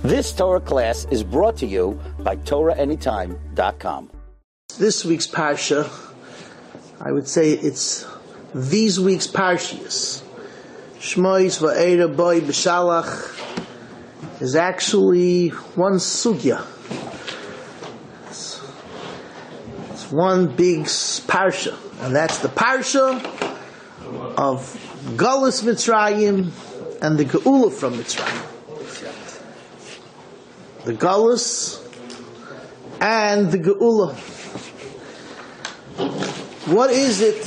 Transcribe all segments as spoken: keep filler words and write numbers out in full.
This Torah class is brought to you by Torah Anytime dot com. This week's Parsha, I would say it's these week's Parshias. Shmois Va'era Boi B'Shalach is actually one sugya. It's, it's one big Parsha, and that's the Parsha of Galus Mitzrayim and the Geula from Mitzrayim. The Galus and the Geula. What is it?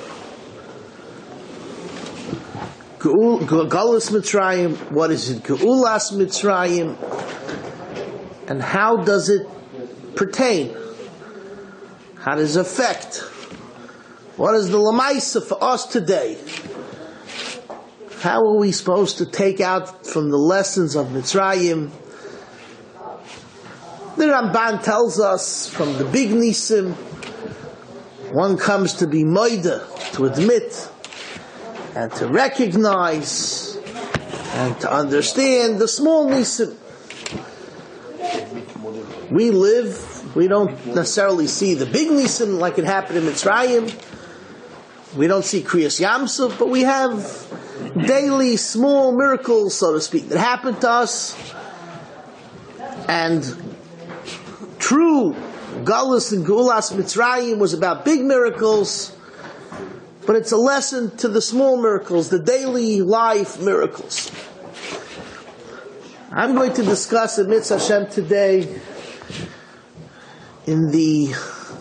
Galus Mitzrayim. What is it? Geulas Mitzrayim. And how does it pertain? How does it affect? What is the Lamaisa for us today? How are we supposed to take out from the lessons of Mitzrayim? The Ramban tells us from the big Nisim, one comes to be moida, to admit, and to recognize, and to understand the small Nisim. We live, we don't necessarily see the big Nisim like it happened in Mitzrayim. We don't see Kriyas Yamsuf, but we have daily small miracles, so to speak, that happen to us. And true, Galus and Geulas Mitzrayim was about big miracles, but it's a lesson to the small miracles, the daily life miracles. I'm going to discuss in Mitzvah Hashem today in the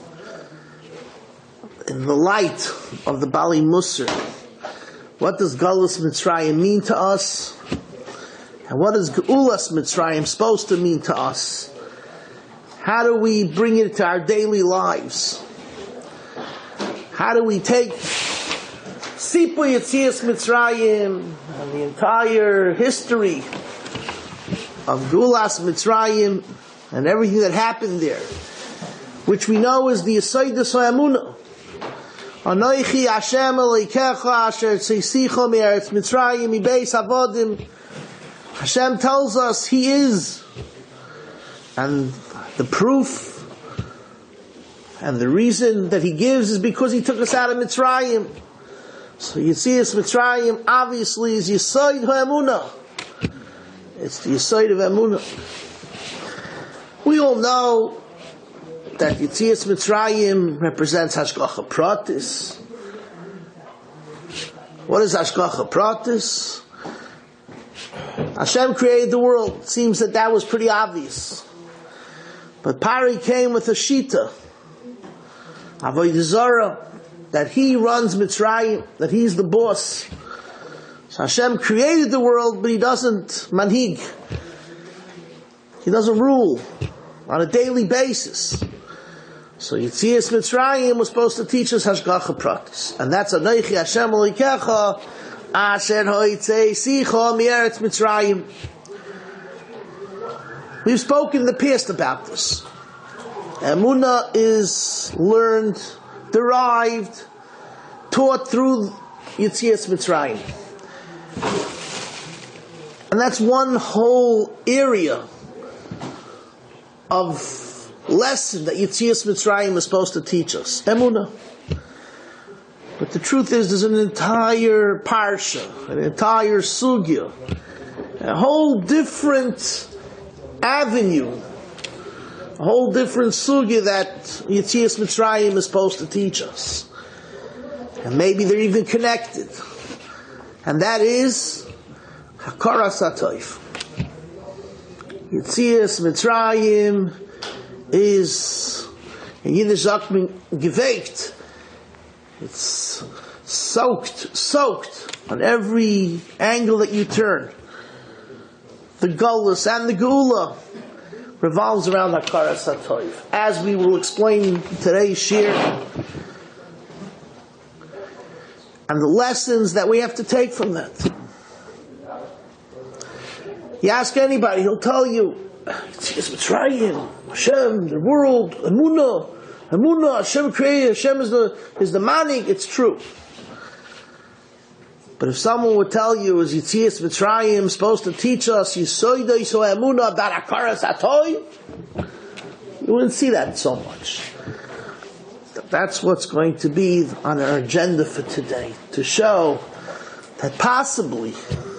in the light of the Bali Musar. What does Galus Mitzrayim mean to us? And what is Geulas Mitzrayim supposed to mean to us? How do we bring it to our daily lives? How do we take Sipu Yetzias Mitzrayim and the entire history of Geulas Mitzrayim and everything that happened there, which we know is the Yesodus HaEmunah. Anoichi Hashem Elokecha Asher Tzisicha Me'eretz Mitzrayim Mibeis Avodim. Hashem tells us He is, and the proof and the reason that He gives is because He took us out of Mitzrayim. So Yetzias Mitzrayim obviously is Yesod HaEmunah. It's the Yesod of Emunah. We all know that Yetzias Mitzrayim represents Hashgacha Pratis. What is Hashgacha Pratis? Hashem created the world. It seems that that was pretty obvious. But Pari came with a shita, Avodah Zarah, that he runs Mitzrayim, that he's the boss. So Hashem created the world, but He doesn't manhig. He doesn't rule on a daily basis. So Yetzias Mitzrayim was supposed to teach us Hashgacha Pratis. And that's Anoichi Hashem Elokecha Asher Hoitzesicha Me'eretz Mitzrayim. We've spoken in the past about this. Emunah is learned, derived, taught through Yetzias Mitzrayim. And that's one whole area of lesson that Yetzias Mitzrayim is supposed to teach us. Emunah. But the truth is, there's an entire parsha, an entire sugya, a whole different avenue, a whole different sugya that Yetzias Mitzrayim is supposed to teach us. And maybe they're even connected. And that is Hakaras HaTov. Yetzias Mitzrayim is, in Yiddish sagt man, geweikt. It's soaked, soaked on every angle that you turn. The Galus and the Geula revolves around Hakaras HaTov, as we will explain in today's shir, and the lessons that we have to take from that. You ask anybody, he'll tell you, it's Mitzrayim, Hashem, the world, Emunah, Emunah, Hashem created, Hashem is the, is the manik. It's true. But if someone would tell you, is Yitzias Mitzrayim supposed to teach us Yisoida Yiso Emunah about Hakaras Hatoiv? You wouldn't see that so much. That's what's going to be on our agenda for today, to show that possibly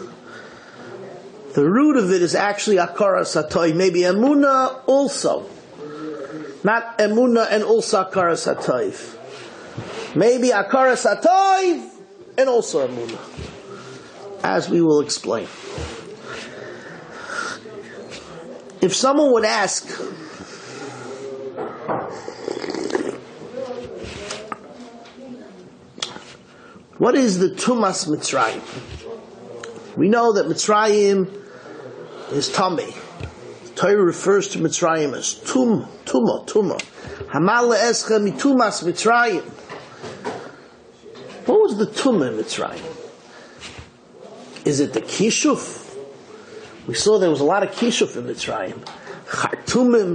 the root of it is actually Hakaras Hatoiv, maybe Emunah also. Not Emunah and also Hakaras Hatoiv. Maybe Hakaras Hatoiv and also Emunah, as we will explain. If someone would ask, what is the Tumas Mitzrayim? We know that Mitzrayim is Tameh. Torah refers to Mitzrayim as Tum, Tuma, Tuma. Hamal le'escha mitumas Mitzrayim. What was the Tumah in Mitzrayim? Is it the Kishuf? We saw there was a lot of Kishuf in Mitzrayim. Chartumim.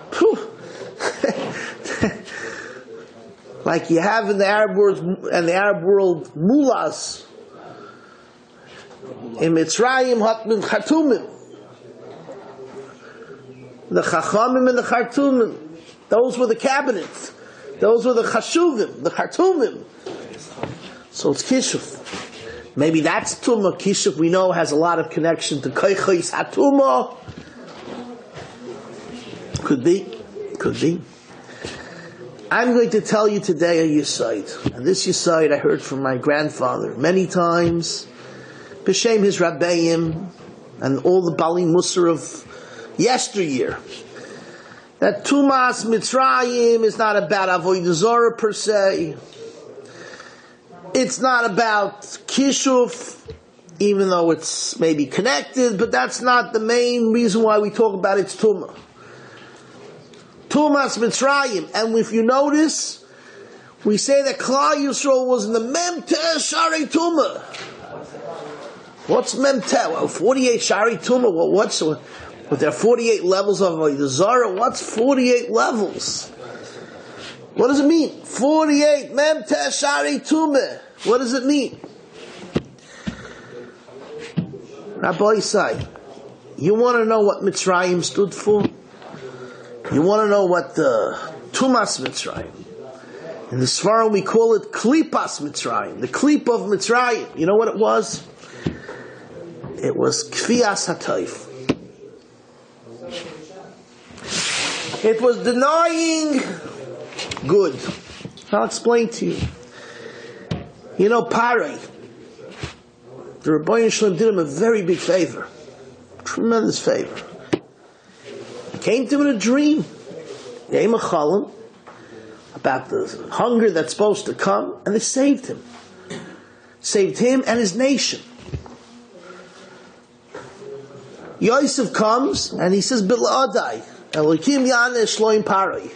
Like you have in the Arab world, and the Arab world, mullahs. In Mitzrayim, hatmim chartumim. The chachamim and the chartumim. Those were the cabinets. Those were the chashuvim, the chartumim. So it's Kishuf. Maybe that's Tumah. Kishuf, we know, has a lot of connection to Koichos HaTumah. Could be. Could be. I'm going to tell you today a Yesod. And this Yesod I heard from my grandfather many times. B'Shem his Rabbeim and all the Bali Musar of yesteryear. That Tumas Mitzrayim is not about Avodah Zarah per se. It's not about Kishuf, even though it's maybe connected, but that's not the main reason why we talk about its Tumah. Tumas Mitzrayim. And if you notice, we say that Klal Yisrael was in the Memteh Shari Tumah. What's Memteh? Well, forty-eight Shari Tumah. Well, what's, with their forty-eight levels of Avodah Zarah, what's forty-eight levels? What does it mean? forty-eight Memteh Shari Tumah. What does it mean? Rabbi Isai, you want to know what Mitzrayim stood for? You want to know what the Tumas Mitzrayim? In the Sfarim we call it Klipas Mitzrayim, the Klip of Mitzrayim. You know what it was? It was Kfiyas HaToif. It was denying good. I'll explain to you. You know, Parai, the Rebbeinu Shalom did him a very big favor. Tremendous favor. He came to him in a dream. Gave him a chalom about the hunger that's supposed to come, and they saved him. Saved him and his nation. Yosef comes, and he says, Bil'adai, Elokim Yaneh Shloim Parai.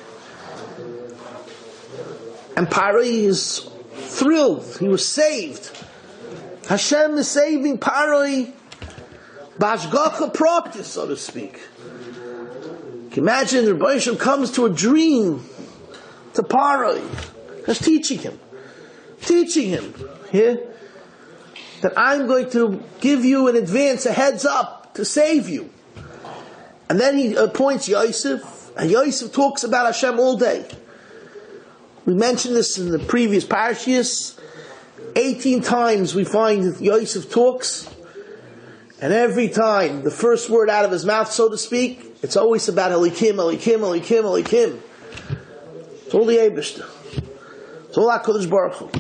And Parai is thrilled. He was saved. Hashem is saving Parai b'ashgacha pratis, so to speak. You can imagine the Rebbeinu Shalom comes to a dream to Parai, just teaching him, teaching him here that I'm going to give you in advance a heads up to save you. And then he appoints Yosef, and Yosef talks about Hashem all day. We mentioned this in the previous parashiyos. eighteen times we find Yosef talks, and every time the first word out of his mouth, so to speak, it's always about Elikim, Elikim, Elikim, Elikim. It's all the Eibishter. It's all HaKadosh Baruch Hu.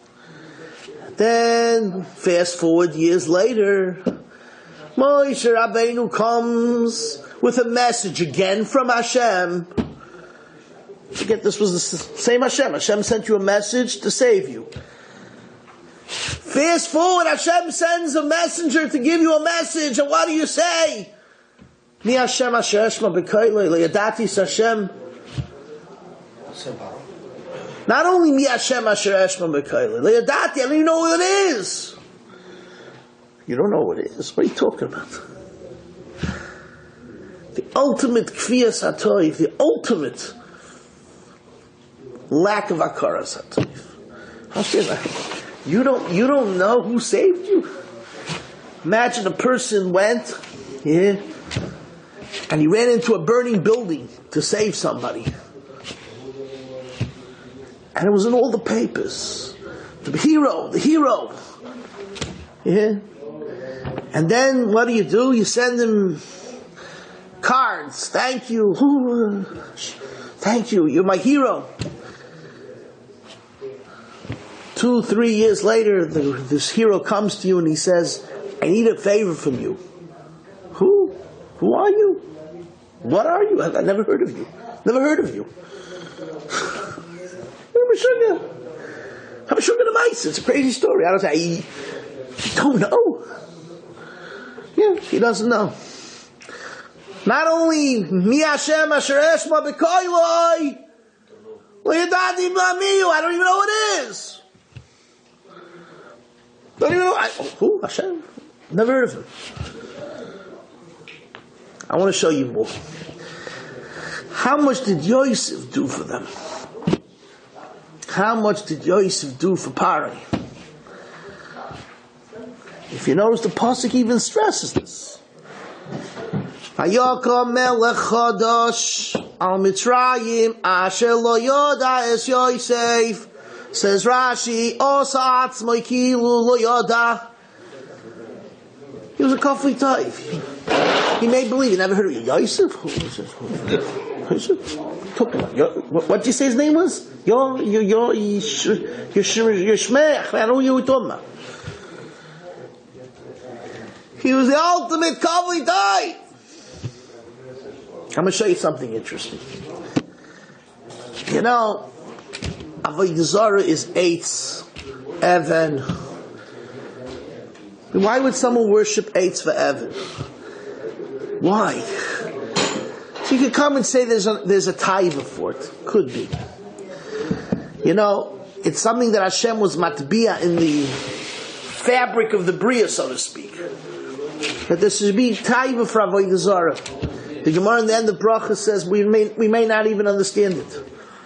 Then, fast forward years later, Moshe Rabbeinu comes with a message again from Hashem. Forget this was the same Hashem. Hashem sent you a message to save you. Fast forward, Hashem sends a messenger to give you a message, and what do you say? Mi Hashem asher eshma b'koilei leyadatis Hashem. Not only mi Hashem asher eshma b'koilei leyadati, I don't even know what it is. You don't know what it is. What are you talking about? The ultimate kfiyas hatoiv, the ultimate lack of hakaras hatoiv. You don't, you don't know who saved you? Imagine a person went, yeah, and he ran into a burning building to save somebody. And it was in all the papers. The hero, the hero. Yeah. And then what do you do? You send him cards. Thank you. Thank you. You're my hero. Two, three years later, the, this hero comes to you and he says, I need a favor from you. Who? Who are you? What are you? I, I never heard of you. Never heard of you. I'm sure the mice. It's a crazy story. I don't say, he, he don't know. Yeah, he doesn't know. Not only Mi Hashem Asher Eshma B'Koiloi, L'Yadadi B'Amiyu, I don't even know what it is. Don't even know. I, oh, who? Hashem? Never heard of him. I want to show you more. How much did Yosef do for them? How much did Yosef do for Pari? If you notice, the pasuk even stresses this. Hayakam melech chadash al Mitzrayim asher lo yoda es Yosef. Says Rashi, osa atzmoi kilu lo yoda. He was a kafli taif. He made believe. He never heard of Yosef. Who was it? Yosef? What did you say his name was? Your, your, your, your, your shmech. I don't know who you were talking about. He was the ultimate kavli taif. I'm going to show you something interesting. You know, Avodah Zarah is eitz, even. Why would someone worship eitz for even? Why? So you could come and say there's a, there's a taiva for it. Could be. You know, it's something that Hashem was matbiya in the fabric of the Bria, so to speak. That there should be taiva for Avodah Zarah. The Gemara in the end of Bracha says we may, we may not even understand it.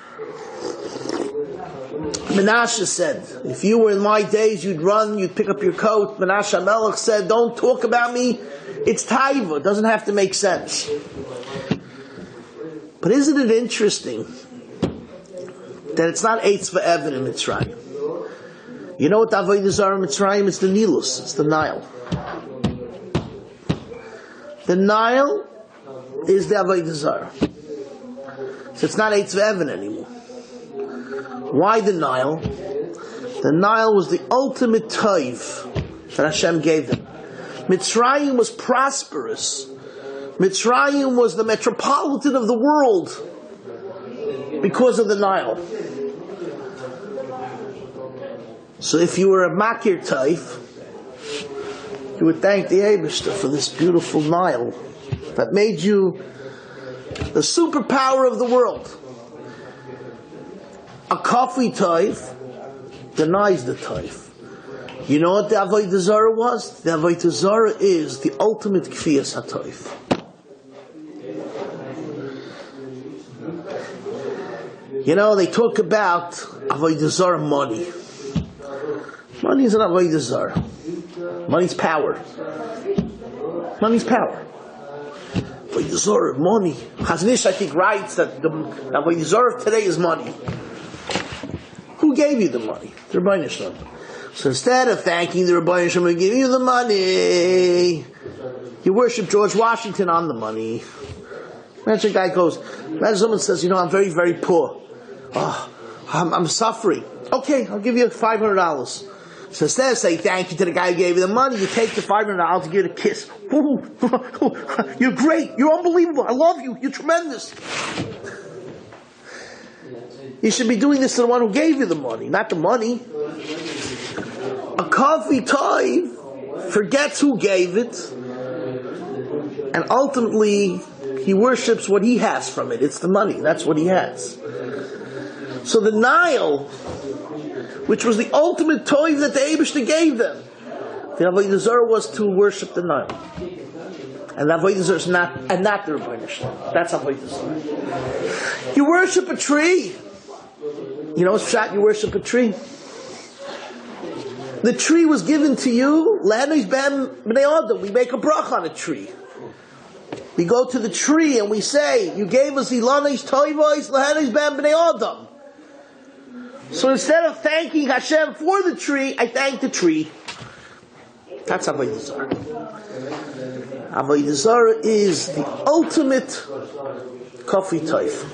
Menashe said, if you were in my days, you'd run, you'd pick up your coat. Menashe HaMelech said, don't talk about me. It's taiva. It doesn't have to make sense. But isn't it interesting that it's not eitz v'evan in Mitzrayim? You know what the Avodah Zarah in Mitzrayim? It's the Nilus. It's the Nile. The Nile is the Avodah Zarah. So it's not eitz v'evan anymore. Why the Nile? The Nile was the ultimate taiv that Hashem gave them. Mitzrayim was prosperous. Mitzrayim was the metropolitan of the world because of the Nile. So if you were a Makir Taif, you would thank the Eibishter for this beautiful Nile that made you the superpower of the world. A Kafli Taif denies the Taif. You know what the Avodah Zarah was? The Avodah Zarah is the ultimate Kfiyas HaTaif. You know, they talk about Avodah Zarah money. Money is an Avodah Zarah. Money's power. Money's power. Avodah Zarah, money. Chazon Ish, I think, writes that the Avodah Zarah of today is money. Who gave you the money? The Rebbeinu Shalom. So instead of thanking the Rebbeinu Shalom and giving you the money, you worship George Washington on the money. Imagine a guy goes, imagine someone says, you know, I'm very, very poor. Oh, I'm, I'm suffering. Okay, I'll give you five hundred dollars. So instead of saying thank you to the guy who gave you the money, you take the five hundred dollars and give it a kiss. Ooh, you're great. You're unbelievable. I love you. You're tremendous. You should be doing this to the one who gave you the money, not the money. A Kafli Taif forgets who gave it, and ultimately he worships what he has from it. It's the money. That's what he has. So the Nile, which was the ultimate toy that the Eibishter gave them, the Avodah Zarah was to worship the Nile. And the Avodah Zarah is not, and not the Rebbeinu Shalom. That's Avodah Zarah. You worship a tree. You know what's pshat? You worship a tree. The tree was given to you. Le'anos ben bnei Adam. We make a bracha on a tree. We go to the tree and we say, you gave us ilanos toivos le'anos ben bnei Adam. So instead of thanking Hashem for the tree, I thank the tree. That's Avodah Zarah. Avodah Zarah is the ultimate kafri toif.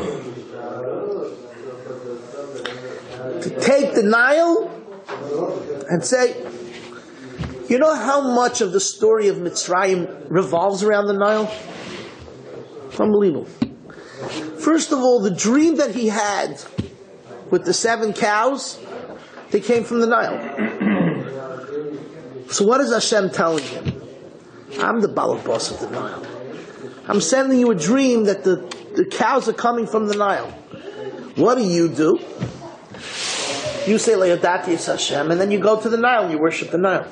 To take the Nile and say, you know how much of the story of Mitzrayim revolves around the Nile? It's unbelievable. First of all, the dream that he had with the seven cows, they came from the Nile. So what is Hashem telling him? I'm the Balak boss of the Nile. I'm sending you a dream that the, the cows are coming from the Nile. What do you do? You say, Le'odati es Hashem, and then you go to the Nile and you worship the Nile.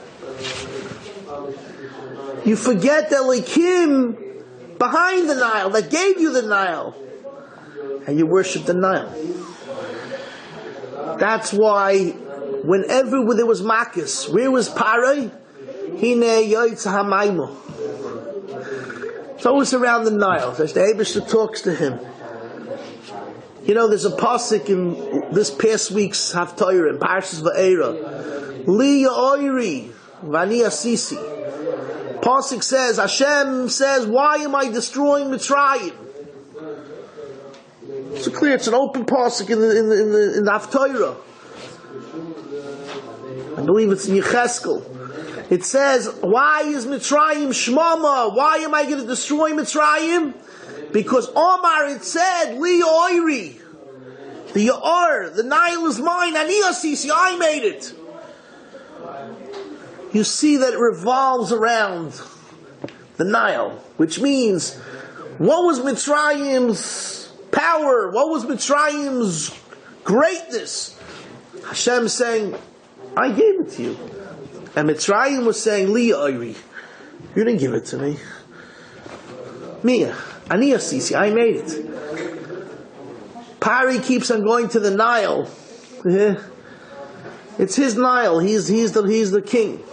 You forget that Elohim behind the Nile, that gave you the Nile, and you worship the Nile. That's why whenever there was Makis, where was Parai? Hine yoytz hamaymo. It's always around the Nile. As the Eibishter talks to him. You know, there's a pasuk in this past week's Haftarah in Parshas Va'era. Li ya'oiri v'ani asisi. Pasuk says, Hashem says, why am I destroying Mitzrayim? So clear, it's an open pasuk in the in the in the, in the Haftarah. I believe it's in Yecheskel. It says, why is Mitzrayim shmama? Why am I going to destroy Mitzrayim? Because Omar, it said, Li Oiri. The Ya'ar, the Nile is mine, Ani Asisi, I made it. You see that it revolves around the Nile, which means, what was Mitzrayim's power? What was Mitzrayim's greatness? Hashem saying, I gave it to you. And Mitzrayim was saying, Li Oiri. You didn't give it to me. Mia. Ani Asisi, I made it. Pari keeps on going to the Nile. It's his Nile. He's, he's, the, he's the king.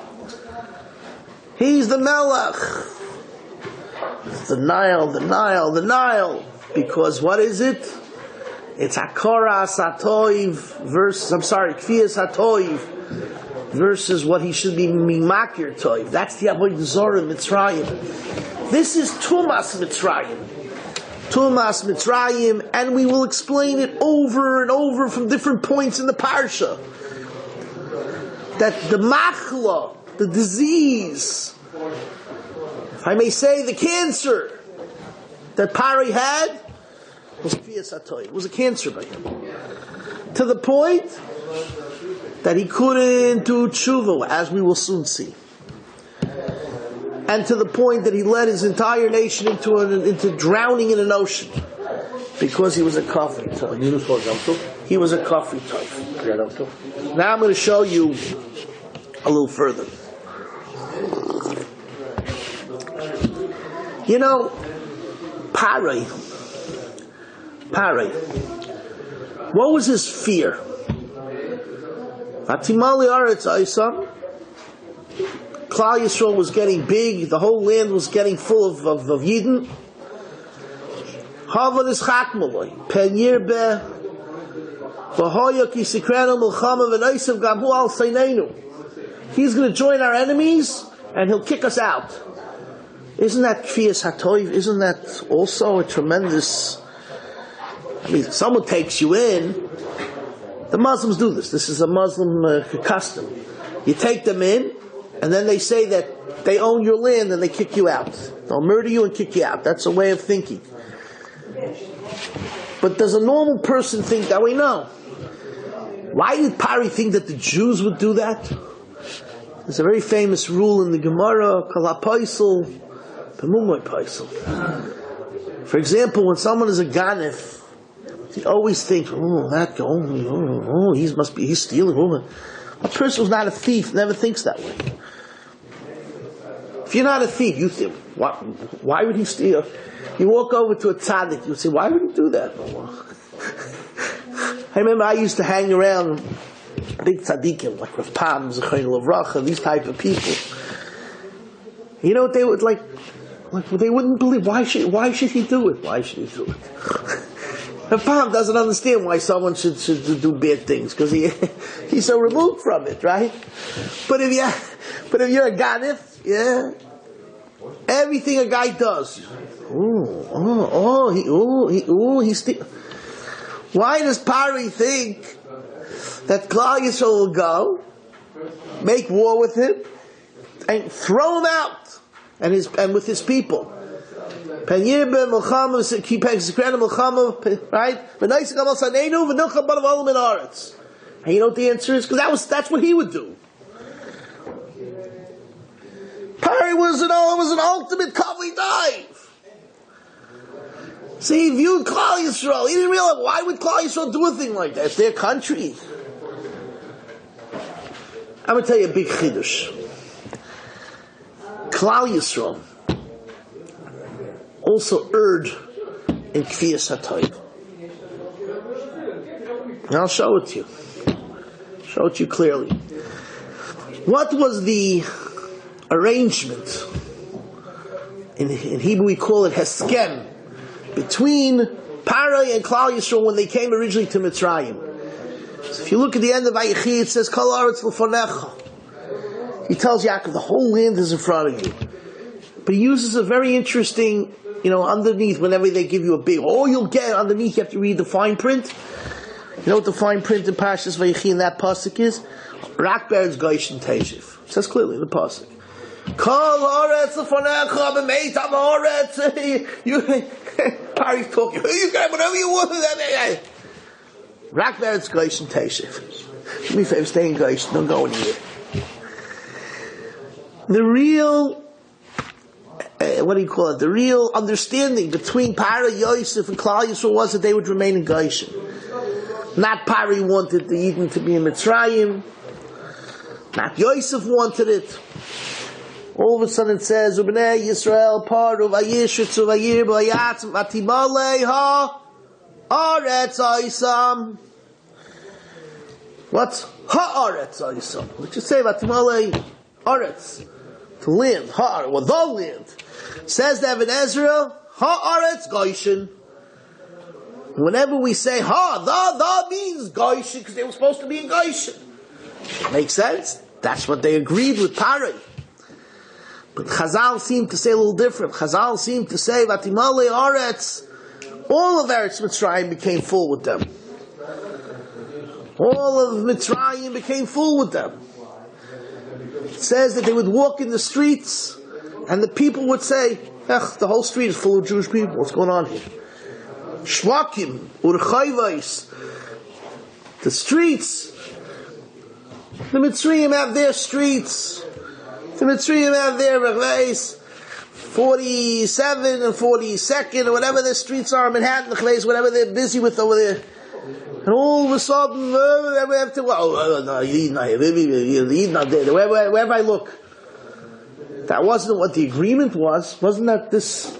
He's the Melech. The Nile, the Nile, the Nile. Because what is it? It's Hakara Satoiv versus, I'm sorry, Kfiyas Satoiv versus what he should be Mimakir Toiv. That's the Avodah Zarah Mitzrayim. This is Tumas Mitzrayim. Tumas Mitzrayim, and we will explain it over and over from different points in the Parsha. That the Machla, the disease, if I may say, the cancer that Pari had was Kfiyas Atoy. It was a cancer by him. To the point that he couldn't do tshuva, as we will soon see. And to the point that he led his entire nation into an, into drowning in an ocean because he was a kafri type. He was a kafri type. Now I'm going to show you a little further. You know, Pari, Pari, what was his fear? Atimali Aretz Aisam. Klal Yisrael was getting big, the whole land was getting full of, of, of Yidden. Havad is chakmaloi, pen yirbe, v'hoya ki sikrenu milchama v'naisav gamhu al seinenu. He's going to join our enemies, and he'll kick us out. Isn't that kfiyas hatoiv? Isn't that also a tremendous... I mean, someone takes you in, the Muslims do this, this is a Muslim uh, custom. You take them in, and then they say that they own your land and they kick you out. They'll murder you and kick you out. That's a way of thinking. But does a normal person think that way? No. Why did Pari think that the Jews would do that? There's a very famous rule in the Gemara, Kala Paisel, Pemumoy Paisel. For example, when someone is a Ganef, he always thinks, oh, that guy, oh, oh, he must be, he's stealing. Oh. A person who's not a thief never thinks that way. If you're not a thief, you think, why, why would he steal? You walk over to a tzaddik, you say, why would he do that? I remember I used to hang around big tzaddikim, like Rav Pam, Zechariah Levracha, these type of people. You know what they would like? Like they wouldn't believe. Why should Why should he do it? Why should he do it? Rav Pam doesn't understand why someone should should do bad things because he he's so removed from it, right? But if you but if you're a ganif, yeah, everything a guy does. Oh, oh, oh, he, oh, he, oh, he's. St- Why does Pari think that Klal Yisrael will go, make war with him, and throw him out, and his and with his people? Right? And you know what the answer is? Because that was that's what he would do. Pari was an was an ultimate kavli dive. See, he viewed Klal Yisrael. He didn't realize, why would Klal Yisrael do a thing like that? It's their country. I'm going to tell you a big chiddush. Klal Yisrael also erred in Kfiyas HaTayv. And I'll show it to you. Show it to you clearly. What was the arrangement? In, in Hebrew we call it Heskem. Between Parai and Klal Yisrael when they came originally to Mitzrayim. So if you look at the end of Vayechi, it says, Kol haaretz lefanecha. He tells Yaakov, the whole land is in front of you. But he uses a very interesting, you know, underneath, whenever they give you a big, all you'll get underneath, you have to read the fine print. You know what the fine print in Parshas Vayechi in that pasuk is? Rak beretz Goshen Teishiv. It says clearly in the pasuk. Kol haaretz lefanecha b'meitam haaretz. You, Pari's talking. You can whatever you want. Rak beretz Goshen Teishiv. Do me a favor, stay in Goshen. Don't go anywhere. The real, uh, what do you call it? The real understanding between Pari, Yosef, and Klal Yisrael was that they would remain in Goshen. Not Pari wanted the Eden to be in Mitzrayim. Not Yosef wanted it. All of a sudden it says, Ubnei Yisrael paru vayishritzu vayir v'yatzim v'timalei ha aretz oisam. What's ha aretz oisam? Let's just say v'timalei aretz. To land, ha, well, the land. Says the Ibn Ezra, ha aretz Goshen. Whenever we say ha, the, the means Goshen, because they were supposed to be in Goshen. Makes sense? That's what they agreed with Pari. But Chazal seemed to say a little different. Chazal seemed to say, Vatimale Aretz, all of Eretz Mitzrayim became full with them. All of Mitzrayim became full with them. It says that they would walk in the streets, and the people would say, Ech, the whole street is full of Jewish people. What's going on here? Shvakim, Urchayvais, the streets. The Mitzrayim have their streets. The Mitzrayim have their Rechveis, forty-seven and forty-second, or whatever their streets are in Manhattan, Rechveis, whatever they're busy with over there. And all of a sudden, uh, we have to, oh, no, he's not here, he's not there, wherever, wherever I look. That wasn't what the agreement was. Wasn't that this?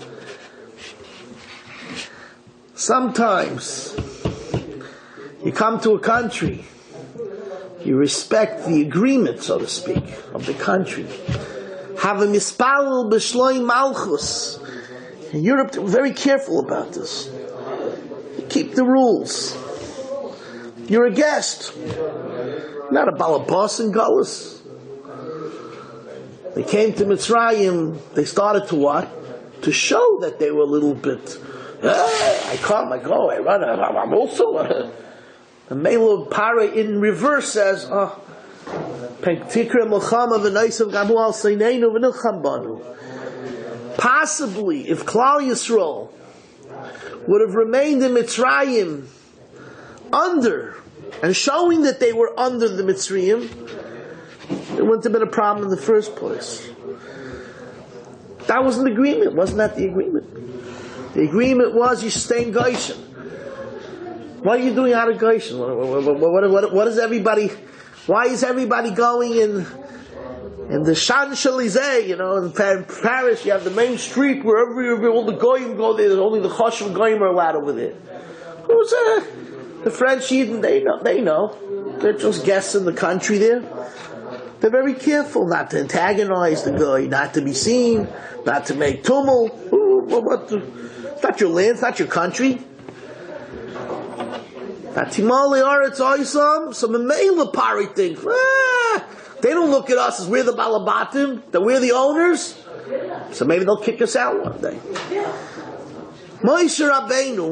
Sometimes, you come to a country, you respect the agreement, so to speak, of the country. Have a mispalel b'shloim malchus. In Europe, they're very careful about this. You keep the rules. You're a guest, not a balabas in Gullus. They came to Mitzrayim. They started to what? To show that they were a little bit. Hey, I come, I go, I run. I'm also. Uh, The Melo Para in reverse says, oh, possibly, if Klal Yisrael would have remained in Mitzrayim under, and showing that they were under the Mitzrayim, there wouldn't have been a problem in the first place. That wasn't the agreement. Wasn't that the agreement? The agreement was you should stay in Goshen. What are you doing out of Goshen? What, what, what, what, what is everybody? Why is everybody going in in the Champs-Élysées? You know, in Paris, you have the main street where every, all the goyim go there. Only the Choshev goyim are allowed over there. Who's that? The French Yidden, they know, they know. They're just guests in the country there. They're very careful not to antagonize the guy, not to be seen, not to make tumult. Ooh, what, what, it's not your land, it's not your country. Timali Aretz Oisam, some Mela Pari think, ah, they don't look at us as we're the Balabatim, that we're the owners, so maybe they'll kick us out one day. Moshe Rabbeinu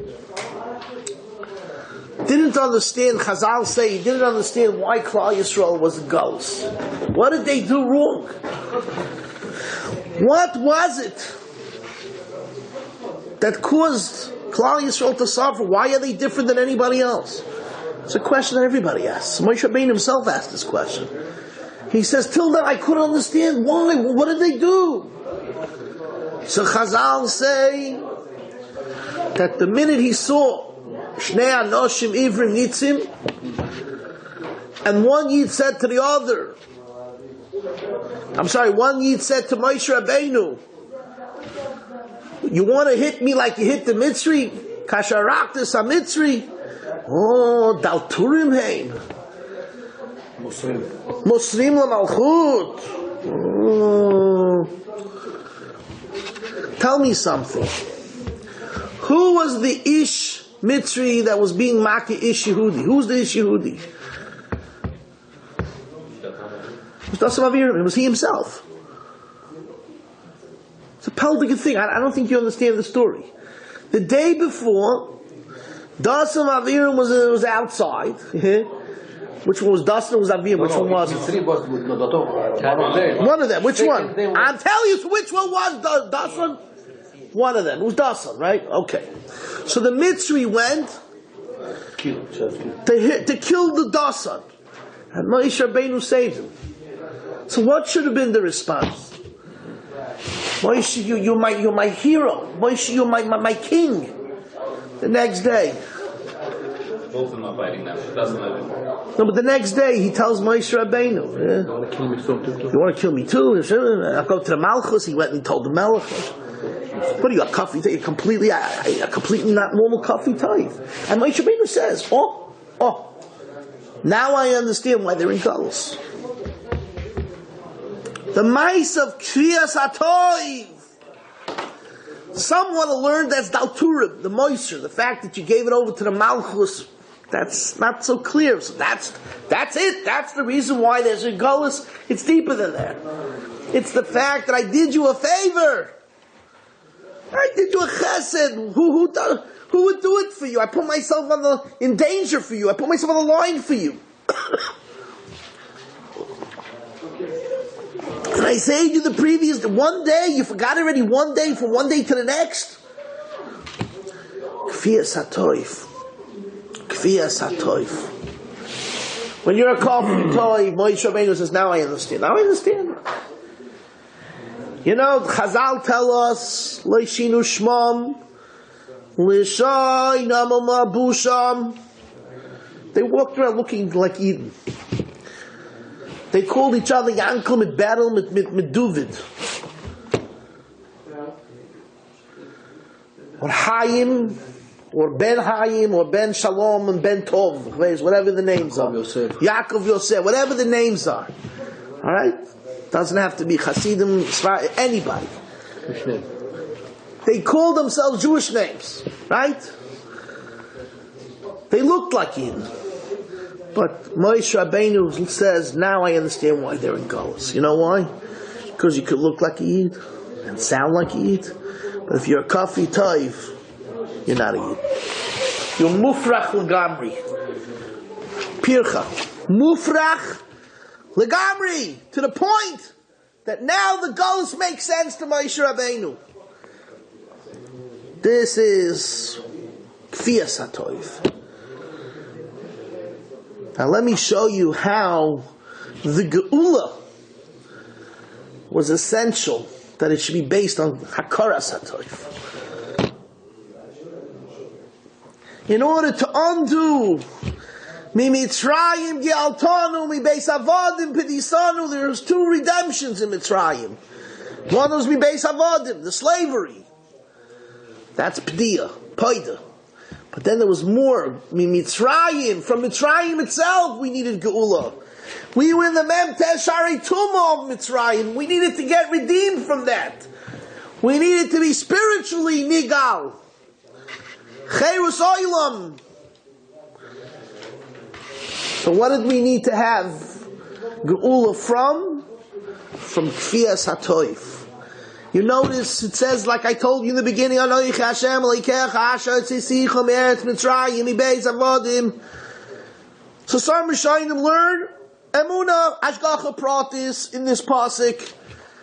didn't understand, Chazal say, he didn't understand why Klal Yisrael was the Gullus. What did they do wrong? What was it that caused Klal Yisrael to suffer? Why are they different than anybody else? It's a question that everybody asks. Moshe Rabbeinu himself asked this question. He says, till then I couldn't understand why. What did they do? So Chazal say that the minute he saw Shnei Anoshim Ivrim Nitzim, and one Yid said to the other, I'm sorry, one Yid said to Moshe Rabbeinu, you want to hit me like you hit the Mitzri? Kasharaktis HaMitzri? Oh, Dalturim Heim. Muslim. Muslim LaMalchut. Oh. Tell me something. Who was the Ish Mitzri that was being Maki Ish Yehudi? Who's the Ish Yehudi? It was Dasim Aviram. It was he himself. It's a pelvic thing. I, I don't think you understand the story. The day before, Dasim Aviram was, uh, was outside. Which one was Dasim or was Aviram? Which no, no, one was it? One of them. Which one? I'm telling you which one was Dasim. One of them. It was Dasim, right? Okay. So the Mitzri went to, hit, to kill the Dasim. And Moshe Rabbeinu saved him. So what should have been the response? Moshe, you, you're, my, you're my hero. Moshe, you're my, my, my king. The next day. Both of them are fighting now. No, but the next day he tells Moshe Rabbeinu, yeah, you want to kill me too? You want to kill me too? I'll go to the Malchus. He went and told the Melech. What are you, a coffee? You're completely, a, a completely not normal coffee type. And Moshe Rabbeinu says, oh, oh, now I understand why they're in Galus. The mice of Kriyas HaToiv. Some want to learn that's Dalturim, the moisture, the fact that you gave it over to the Malchus. That's not so clear. So that's that's it. That's the reason why there's a Galus. It's deeper than that. It's the fact that I did you a favor. I did you a chesed. Who who do, who would do it for you? I put myself on the in danger for you. I put myself on the line for you. And I saved you the previous one day. You forgot already one day from one day to the next. Kfiyas HaToif. Kfiyas HaToif. When you're a Kafir Toiv, Moshe Rabbeinu says, now I understand. Now I understand. You know, Chazal tell us, Leishinu Shmam, Lishai Namama Busham. They walked around looking like Eden. They called each other Yankel mit Battle mit, mit, mit Duvid. Or Hayim, or Ben Hayim, or Ben Shalom, and Ben Tov, whatever the names are. Yosef. Yaakov Yosef, whatever the names are. Alright? Doesn't have to be Hasidim, anybody. They call themselves Jewish names, right? They looked like Eden. But Moshe Rabbeinu says, now I understand why they're in Galus. You know why? Because you could look like a Yid and sound like a Yid. But if you're a Kafi Toiv, you're not a Yid. You're Mufrach Legamri. Pircha. Mufrach Legamri. To the point that now the Galus makes sense to Moshe Rabbeinu. This is Kfiyas HaToiv. Now let me show you how the Geula was essential, that it should be based on Hakaras HaToiv. In order to undo Mimitzrayim Gealtanu Mi Beis Avadim Pedisanu, there's two redemptions in Mitzrayim. One was Mi Beis Avadim, the slavery. That's Pediya, Paida. But then there was more. Mitzrayim, from Mitzrayim itself, we needed Geula. We were in the Mem Teshari Tuma of Mitzrayim. We needed to get redeemed from that. We needed to be spiritually Nigal. Chayrus Oilam. So what did we need to have Geula from? From Kfiyas HaToif. You notice it says, like I told you in the beginning, Anoich Hashem Elokecha Asher Tzisicha Me'eretz Mitzrayim Mibeis Avodim. So some Rishonim learn Emunah Ashgacha Pratis in this pasuk.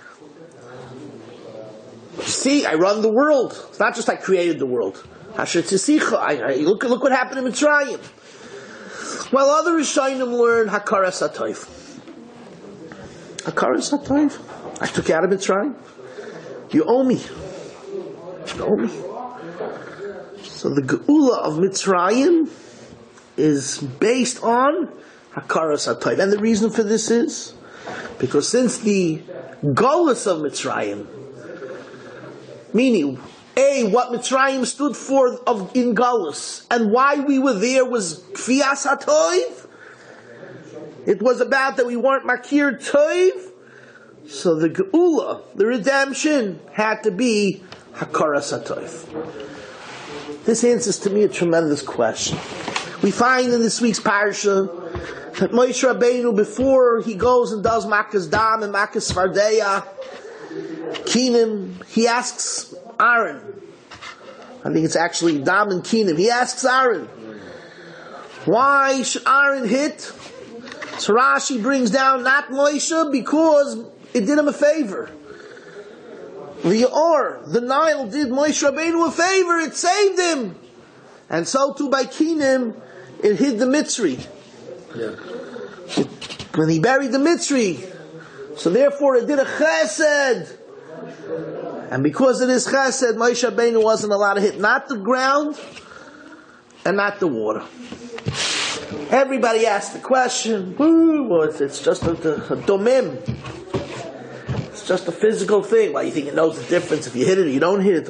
See, I run the world. It's not just I created the world. Asher Tzisicha. I, I, look, look what happened in Mitzrayim. While other Rishonim learn Hakaras HaToif. Hakaras HaToif. I took you out of Mitzrayim. You owe me. You owe me. So the Geula of Mitzrayim is based on Hakaras HaToif. And the reason for this is because since the Golus of Mitzrayim, meaning, A, what Mitzrayim stood for of in Golus, and why we were there was Kfiyas HaToif, it was about that we weren't Makir Toiv. So the Geula, the redemption, had to be Hakaras HaToif. This answers to me a tremendous question. We find in this week's parsha that Moshe Rabbeinu, before he goes and does Makas Dam and Makas Svardeya, Kinim, he asks Aaron. I think it's actually Dam and Kinim. He asks Aaron, why should Aaron hit? So Rashi brings down not Moshe because it did him a favor. The Or, the Nile, did Moshe Rabbeinu a favor. It saved him. And so too by Kinim, it hid the Mitzri. Yeah. It, when he buried the Mitzri. So therefore it did a chesed. And because it is chesed, Moshe Rabbeinu wasn't allowed to hit not the ground and not the water. Everybody asked the question, well, it's, it's just a, a, a domim. It's just a physical thing. Why, you think it knows the difference if you hit it or you don't hit it?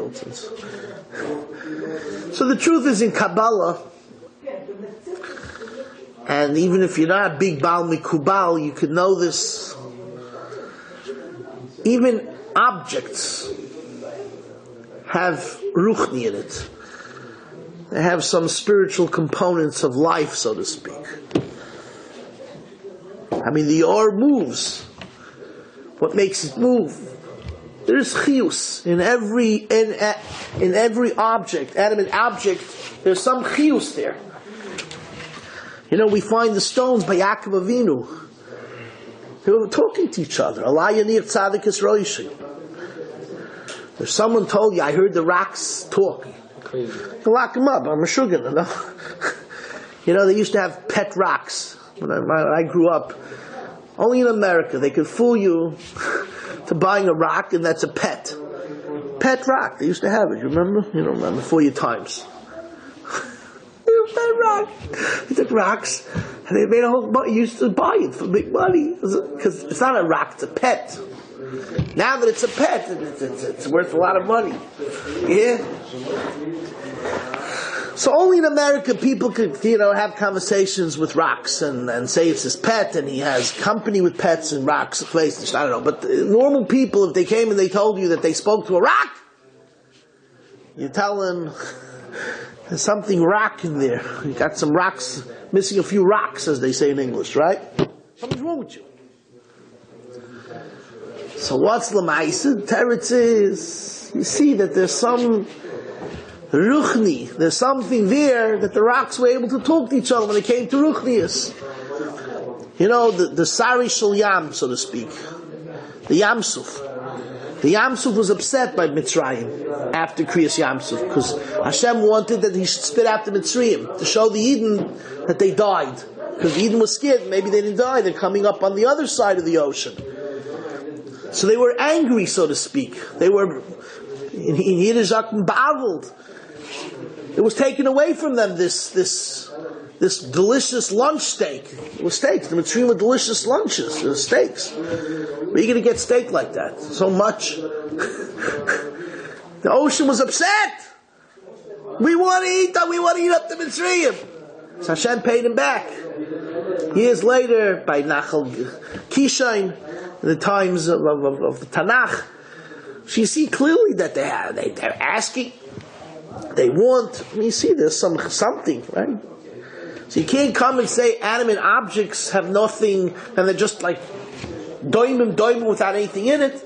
So the truth is, in Kabbalah, and even if you're not a big Baal Mikubal, you could know this, even objects have ruchni in it. They have some spiritual components of life, so to speak. I mean, the Or moves. What makes it move? There's chiyus in every in in every object, animate object. There's some chiyus there. You know, we find the stones by Yaakov Avinu. They were talking to each other. Allah yanir tzaddikus roishi. If someone told you, I heard the rocks talk, you lock them up. I'm a sugar, you know. You know, they used to have pet rocks when I, when I grew up. Only in America they could fool you to buying a rock, and that's a pet. Pet rock. They used to have it. You remember? You don't remember? Before your times. Pet rock. They took rocks, and they made a whole bunch. You used to buy it for big money because it's not a rock; it's a pet. Now that it's a pet, it's, it's, it's worth a lot of money. Yeah. So only in America people could, you know, have conversations with rocks and, and say it's his pet, and he has company with pets and rocks. Places, I don't know. But normal people, if they came and they told you that they spoke to a rock, you tell them there's something rock in there. You got some rocks, missing a few rocks, as they say in English, right? Something's wrong with you. So what's Lamaisa? Teretz is, you see that there's some Ruchni, there's something there that the rocks were able to talk to each other when they came to Ruchnius. You know, the, the Sari Shal Yam, so to speak. The Yamsuf. The Yamsuf was upset by Mitzrayim after Kriyas Yamsuf, because Hashem wanted that he should spit out the Mitzrayim to show the Eden that they died. Because the Eden was scared, maybe they didn't die, they're coming up on the other side of the ocean. So they were angry, so to speak. They were, in, in Yiddish, baveled. It was taken away from them, this this this delicious lunch steak. It was steaks. The Mitzrayim were delicious lunches. It was steaks. Where are you going to get steak like that? So much. The ocean was upset. We want to eat that. We want to eat up the Mitzrayim. So Hashem paid him back. Years later, by Nachal Kishain, in the times of, of, of, of the Tanakh, so you see clearly that they have, they, they're asking, they want. I mean, you see there's some something, right? So you can't come and say animate objects have nothing, and they're just like doimim, doimim without anything in it.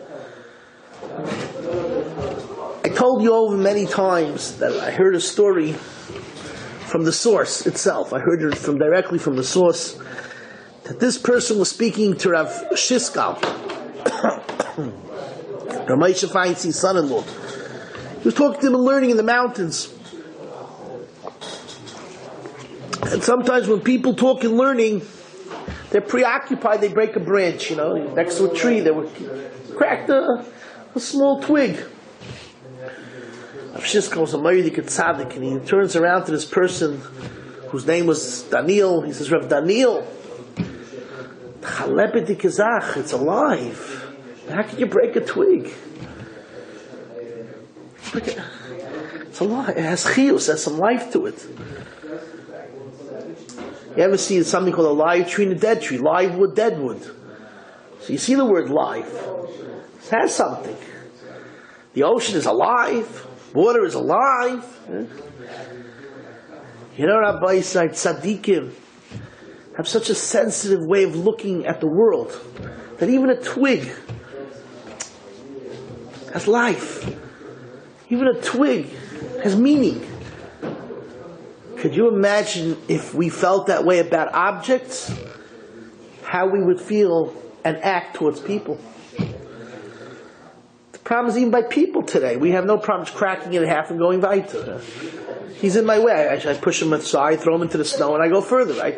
I told you over many times that I heard a story from the source itself. I heard it from directly from the source that this person was speaking to Rav Shiskal, Rav Moshe Feinstein's son-in-law. He was talking to him and learning in the mountains. And sometimes when people talk and learning, they're preoccupied, they break a branch, you know, next to a tree, they would crack a, a small twig. Rav Shiskal was a Ma'adik Tzaddik, and he turns around to this person whose name was Daniel. He says, Rav Daniel, it's alive. How can you break a twig? It's alive. It has chiyus, it has some life to it. You ever see something called a live tree and a dead tree? Live wood, dead wood. So you see the word live. It has something. The ocean is alive. Water is alive. You know, Rabbi Yisrael Tzaddikim have such a sensitive way of looking at the world that even a twig has life. Even a twig has meaning. Could you imagine if we felt that way about objects, how we would feel and act towards people? The problem is even by people today. We have no problems cracking it in half and going weiter. He's in my way. I, I push him aside, throw him into the snow, and I go further, right?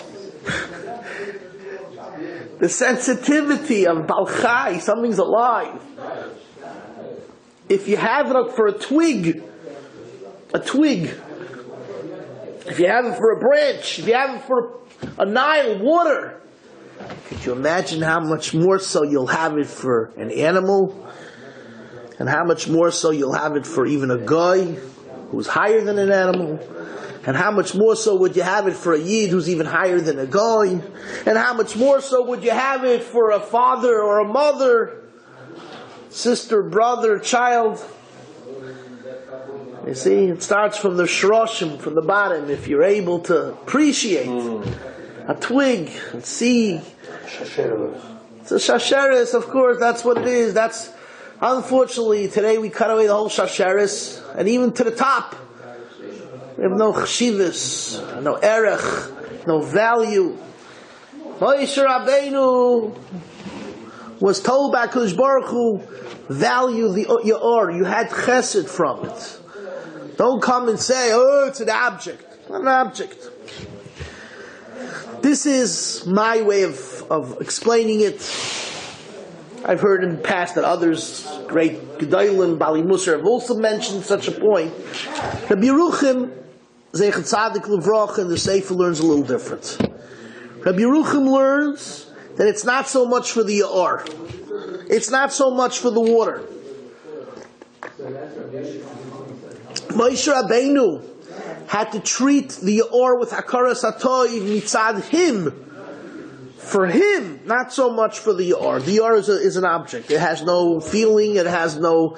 The sensitivity of Balchai, something's alive. If you have it for a twig, a twig, if you have it for a branch, if you have it for a Nile, water, could you imagine how much more so you'll have it for an animal? And how much more so you'll have it for even a guy who's higher than an animal? And how much more so would you have it for a Yid who's even higher than a guy? And how much more so would you have it for a father or a mother, sister, brother, child? You see, it starts from the shroshim, from the bottom. If you're able to appreciate mm. a twig, a seed, it's a shasheris, of course, that's what it is. That's, unfortunately, today we cut away the whole shasheris, and even to the top. We have no chshivas, no erech, no value. Moshe Rabbeinu was told by HaKadosh Baruch Hu, value the Yaor. You had chesed from it. Don't come and say, oh, it's an object. It's not an object. This is my way of, of explaining it. I've heard in the past that others, great Gedolim, Bali Musar, have also mentioned such a point. Rabbi Yeruchim, Zeichet Tzadik Levrach, and the Sefer learns a little different. Rabbi Yeruchim learns that it's not so much for the Yaor. It's not so much for the water. Moshe Rabbeinu had to treat the Yaor with Hakaras HaToiv mitzad him. For him, not so much for the Yaor. The Yaor is, a, is an object. It has no feeling, it has no...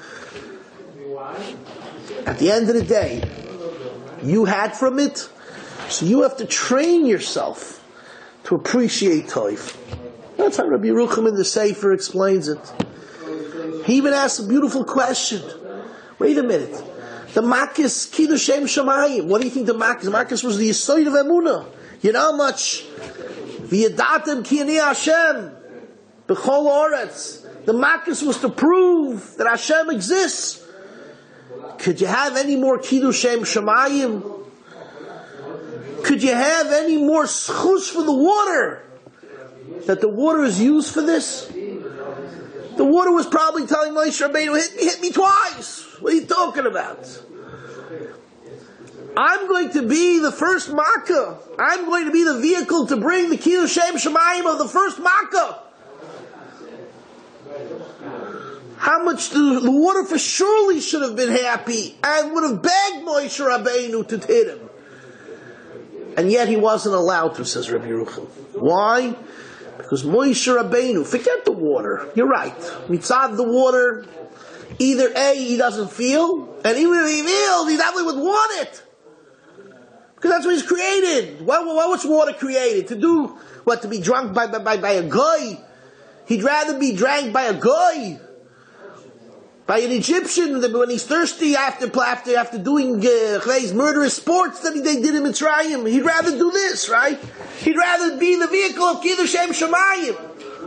At the end of the day, you had from it, so you have to train yourself to appreciate Toiv. That's how Rabbi Yeruchim in the Sefer explains it. He even asks a beautiful question. Wait a minute. The Makis Kiddush Shem Shamayim. What do you think the Makis? The Makis was the Yisoid of Emunah. You know how much V'yadatem ki ani Hashem b'chol oretz. The Makis was to prove that Hashem exists. Could you have any more Kiddush Shem Shamayim? Could you have any more schus for the water? That the water is used for this? The water was probably telling Moshe Rabbeinu, hit me, hit me twice. What are you talking about? I'm going to be the first makkah. I'm going to be the vehicle to bring the Kiddush Shem Shamayim of the first makkah. How much the, the water for surely should have been happy and would have begged Moshe Rabbeinu to hit him. And yet he wasn't allowed to, says Rabbi Yerucham. Why? Because Moshe Rabbeinu, forget the water. You're right. Mitzad the water, either A, he doesn't feel, and even if he feels, he definitely would want it. Because that's what he's created. What, what was water created? To do, what, to be drunk by, by, by a guy? He'd rather be drank by a guy. By an Egyptian, when he's thirsty after after, after doing uh, murderous sports that they did in Mitzrayim. He'd rather do this, right? He'd rather be the vehicle of Kiddush Shem Shemayim.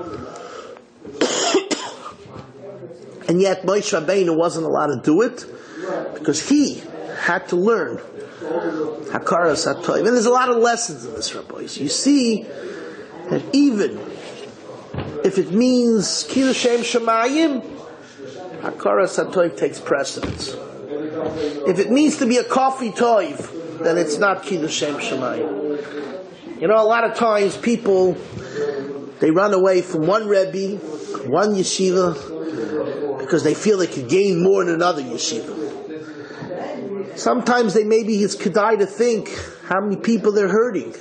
And yet Moshe Rabbeinu wasn't allowed to do it because he had to learn Hakaras HaTov. And there's a lot of lessons in this, rabbis. You see that even if it means Kiddush Shem Shemayim, Hakaras HaTov takes precedence. If it means to be a coffee toiv, then it's not Kiddush Shem Shemayim. You know, a lot of times people, they run away from one Rebbe, one yeshiva, because they feel they could gain more in another yeshiva. Sometimes they maybe it's kedai to think how many people they're hurting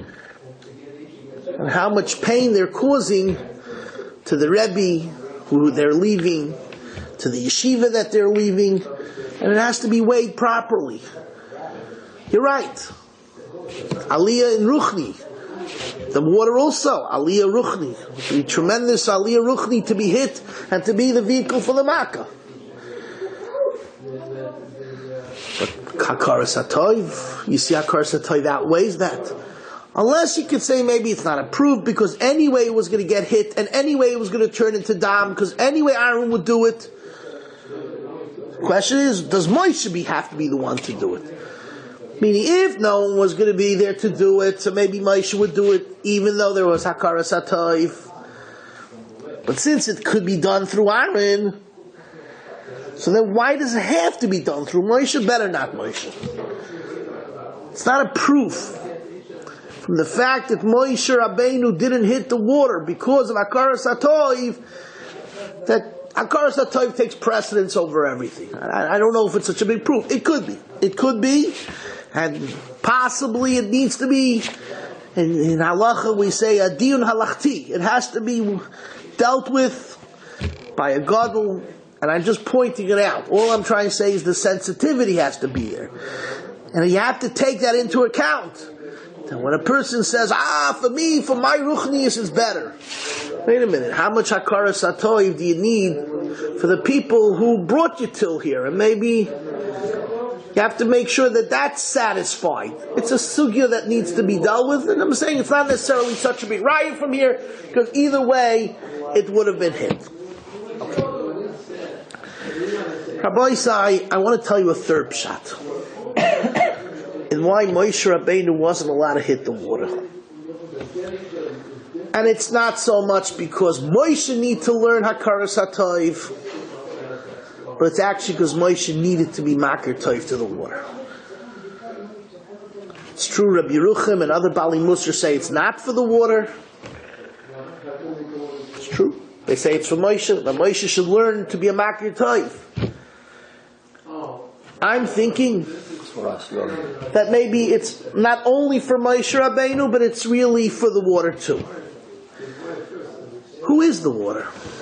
and how much pain they're causing to the Rebbe who they're leaving, to the yeshiva that they're leaving, and it has to be weighed properly. You're right. Aliyah in Ruchni. The water also, Aliyah Ruchni. It would be tremendous Aliyah Ruchni to be hit and to be the vehicle for the Makkah. But Hakaras HaTov, you see Hakaras HaTov outweighs that. Unless you could say maybe it's not approved because anyway it was going to get hit and anyway it was going to turn into dam because anyway Aaron would do it. The question is, does Moshe be, have to be the one to do it? Meaning, if no one was going to be there to do it, so maybe Moshe would do it, even though there was Hakaras HaTov. But since it could be done through Aaron, so then why does it have to be done through Moshe? Better not Moshe. It's not a proof from the fact that Moshe Rabbeinu didn't hit the water because of Hakaras HaTov that Hakaras HaTov takes precedence over everything. I, I don't know if it's such a big proof. It could be. It could be. And possibly it needs to be, in, in halacha we say, a diyun halachti. It has to be dealt with by a gadol. And I'm just pointing it out. All I'm trying to say is the sensitivity has to be there. And you have to take that into account. And when a person says, ah, for me, for my ruchnius is better. Wait a minute, how much Hakaras HaTov do you need for the people who brought you till here? And maybe you have to make sure that that's satisfied. It's a sugya that needs to be dealt with. And I'm saying it's not necessarily such a big riot from here, because either way, it would have been hit. Okay. Rabbi Isai, I want to tell you a third pshat. And why Moshe Rabbeinu wasn't allowed to hit the water. And it's not so much because Moshe needed to learn Hakaras HaTov, but it's actually because Moshe needed to be Makir Tov to the water. It's true, Rabbi Yerucham and other Bali Musar say it's not for the water. It's true. They say it's for Moshe, but Moshe should learn to be a Makir Tov. I'm thinking that maybe it's not only for Moshe Rabbeinu, but it's really for the water too. Who is the water?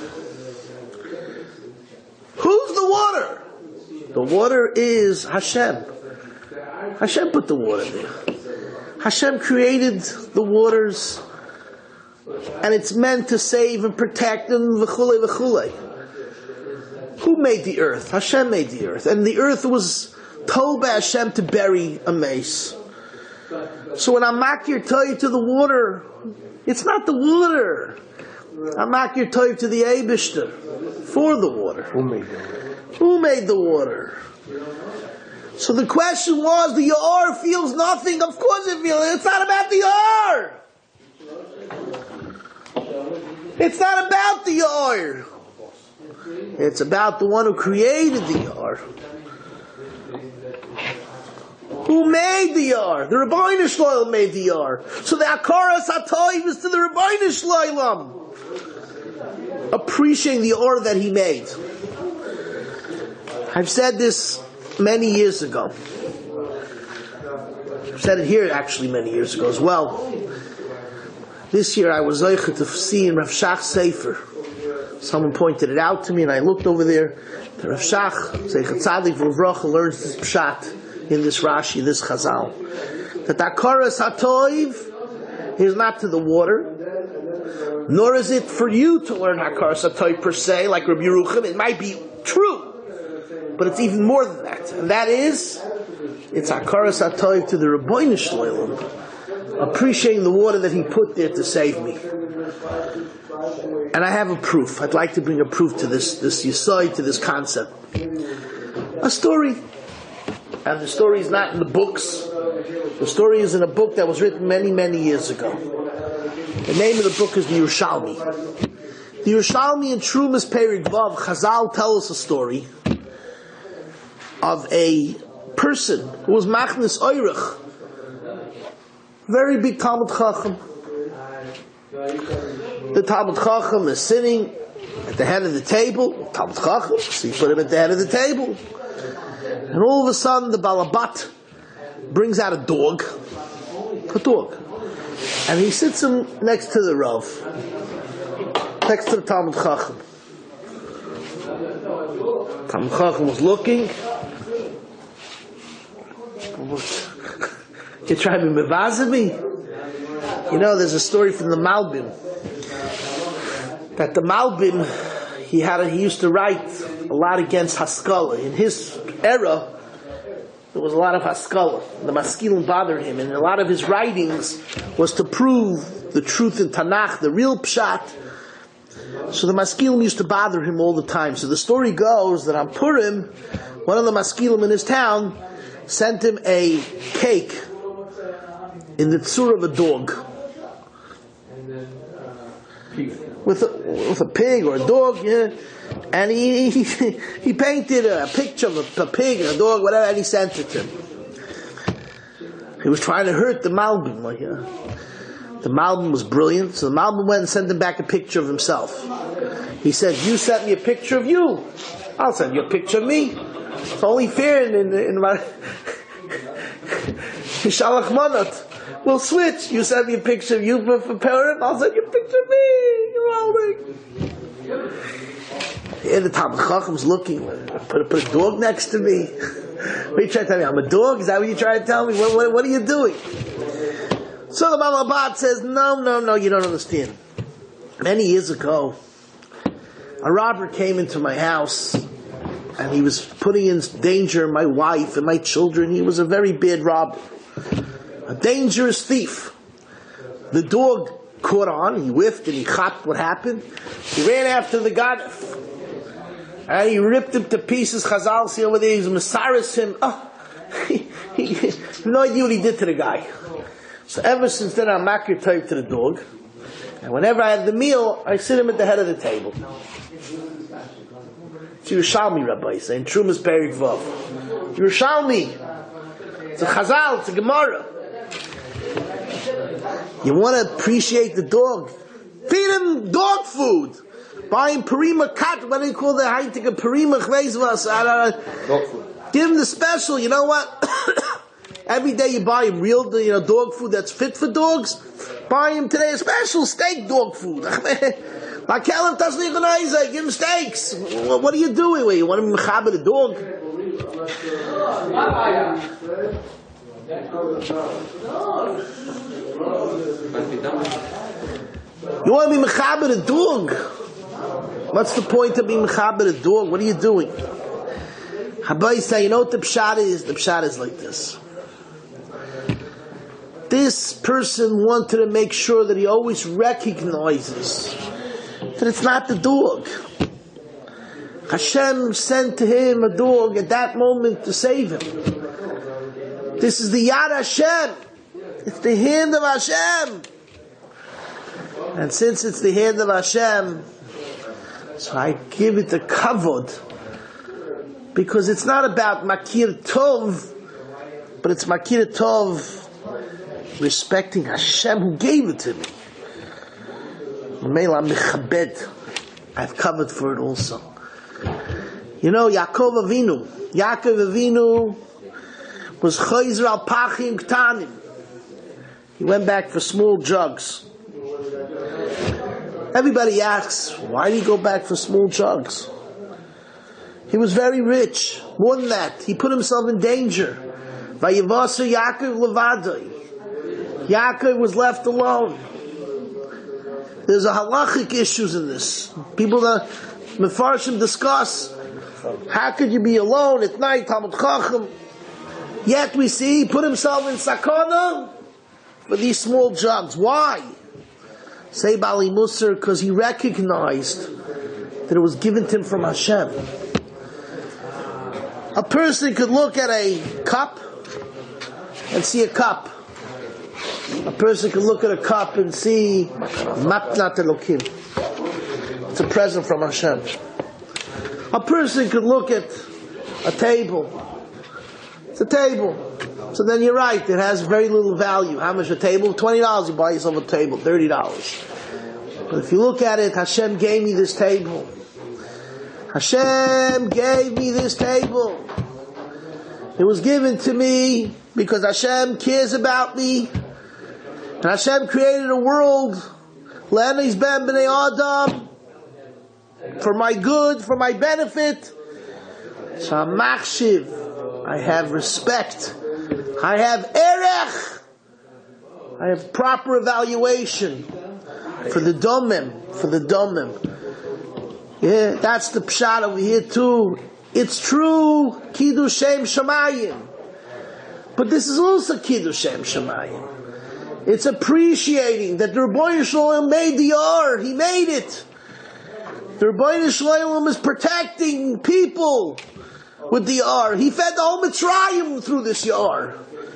Who's the water? The water is Hashem. Hashem put the water there. Hashem created the waters, and it's meant to save and protect them, v'chulei v'chulei. Who made the earth? Hashem made the earth. And the earth was told by Hashem to bury a mace. So when I'm makir toiv to the water, it's not the water. I'm makir toiv to the Eibishter for the water. Who made the water? Who made the water? So the question was, the Yar feels nothing. Of course it feels. It's not about the Yar. It's not about the Yar. It's about the one who created the Yar. Who made the Yar? The Rebbeinu Shloim made the Yar. So the Hakaras HaTov is to the Rebbeinu Shloim. Appreciating the Yar that he made. I've said this many years ago. I've said it here actually many years ago as well. This year I was zoiche to see in Rav Shach Sefer. Someone pointed it out to me and I looked over there. The Rav Shach, Zeichat Tzadik V'Uvracha, learns this pshat in this Rashi, this Chazal. That Hakaras HaToiv is not to the water, nor is it for you to learn Hakaras HaToiv per se, like Rabbi Yerucham. It might be true, but it's even more than that. And that is, it's Hakaras HaToiv to the Rabbeinu Shloim, appreciating the water that he put there to save me. And I have a proof. I'd like to bring a proof to this, this yesod, to this concept. A story. And the story is not in the books. The story is in a book that was written many, many years ago. The name of the book is the Yerushalmi. The Yerushalmi in Trumas Perik Vav, Chazal tell us a story of a person who was Machnis Oirich, very big Talmud Chacham. The Talmud Chacham is sitting at the head of the table. Talmud Chacham, so you put him at the head of the table. And all of a sudden, the Balabat brings out a dog. A dog. And he sits him next to the Rav. Next to the Talmud Chacham. Talmud Chacham was looking. You're trying to mevaze me? You know, there's a story from the Malbim. That the Malbim, he had a, he used to write a lot against Haskalah. In his era, there was a lot of Haskalah. The Maskilim bothered him, and a lot of his writings was to prove the truth in Tanakh, the real Pshat. So the Maskilim used to bother him all the time. So the story goes that on Purim, one of the Maskilim in his town sent him a cake in the tzur of a dog. With a, with a pig or a dog, yeah. And he, he, he painted a picture of a, a pig and a dog, whatever, and he sent it to him. He was trying to hurt the Malbim. Like, uh, the Malbim was brilliant, so the Malbim went and sent him back a picture of himself. He said, you sent me a picture of you, I'll send you a picture of me. It's only fair in, in, in my Shalach Manat. We'll switch. You send me a picture of you for, for Purim, I'll send you a picture of me. You're holding. And the Talmud Chacham's looking. Put, put a dog next to me. What are you trying to tell me? I'm a dog? Is that what you're trying to tell me? What, what, what are you doing? So the Balabat says, no, no, no, you don't understand. Many years ago, a robber came into my house and he was putting in danger my wife and my children. He was a very bad robber. A dangerous thief. The dog caught on, he whiffed and he chopped what happened. He ran after the Gadif. And he ripped him to pieces. Chazal, see over there, he's Messiahs him. Oh, he, he, he had no idea what he did to the guy. So ever since then, I'm makir type to the dog. And whenever I have the meal, I sit him at the head of the table. It's Yerushalmi, Rabbi, saying Trumas Perik Vav. Yerushalmi. It's a Chazal, it's a Gemara. You want to appreciate the dog. Feed him dog food. Buy him Parima kat. What do you call the high-tech Parima chveizvas? Dog food. Give him the special. You know what? Every day you buy him real, you know, dog food that's fit for dogs. Buy him today a special steak dog food. Makelef doesn't even know. Give him steaks. What are you doing? Wait, you want him to mechaber the dog? You want to be mechaber the dog? What's the point of being mechaber the dog? What are you doing? Habai say, you know what the pshat is? The pshat is like this. This person wanted to make sure that he always recognizes that it's not the dog. Hashem sent to him a dog at that moment to save him. This is the Yad Hashem. It's the hand of Hashem. And since it's the hand of Hashem, so I give it a kavod. Because it's not about Makir Tov, but it's Makir Tov respecting Hashem who gave it to me. I've covered for it also. You know, Yaakov Avinu. Yaakov Avinu was chayzer al pachim ktanim. He went back for small jugs. Everybody asks, why did he go back for small jugs? He was very rich. More than that, he put himself in danger. Vayivasa Yaakov levadai. Yaakov was left alone. There's a halachic issues in this. People that Mefarshim discuss, how could you be alone at night, Talmud Chacham? Yet we see he put himself in sakana for these small jugs. Why? Say Bali Musar, because he recognized that it was given to him from Hashem. A person could look at a cup and see a cup. A person could look at a cup and see matnat Elokim. It's a present from Hashem. A person could look at a table. It's a table. So then you're right, it has very little value. How much a table? twenty dollars, you buy yourself a table, thirty dollars. But if you look at it, Hashem gave me this table. Hashem gave me this table. It was given to me because Hashem cares about me. And Hashem created a world, Le'anis ben b'nei Adam, for my good, for my benefit. So I'm machshiv. I have respect. I have erech. I have proper evaluation for the domim, for the domim. Yeah, that's the pshat over here too. It's true, Kiddush Shem Shamayim. But this is also Kiddush Shem Shamayim. It's appreciating that the Rebbeinu Shalom made the Or. He made it. The Rebbeinu Shalom is protecting people with the Or. He fed the whole Mitzrayim through this Or.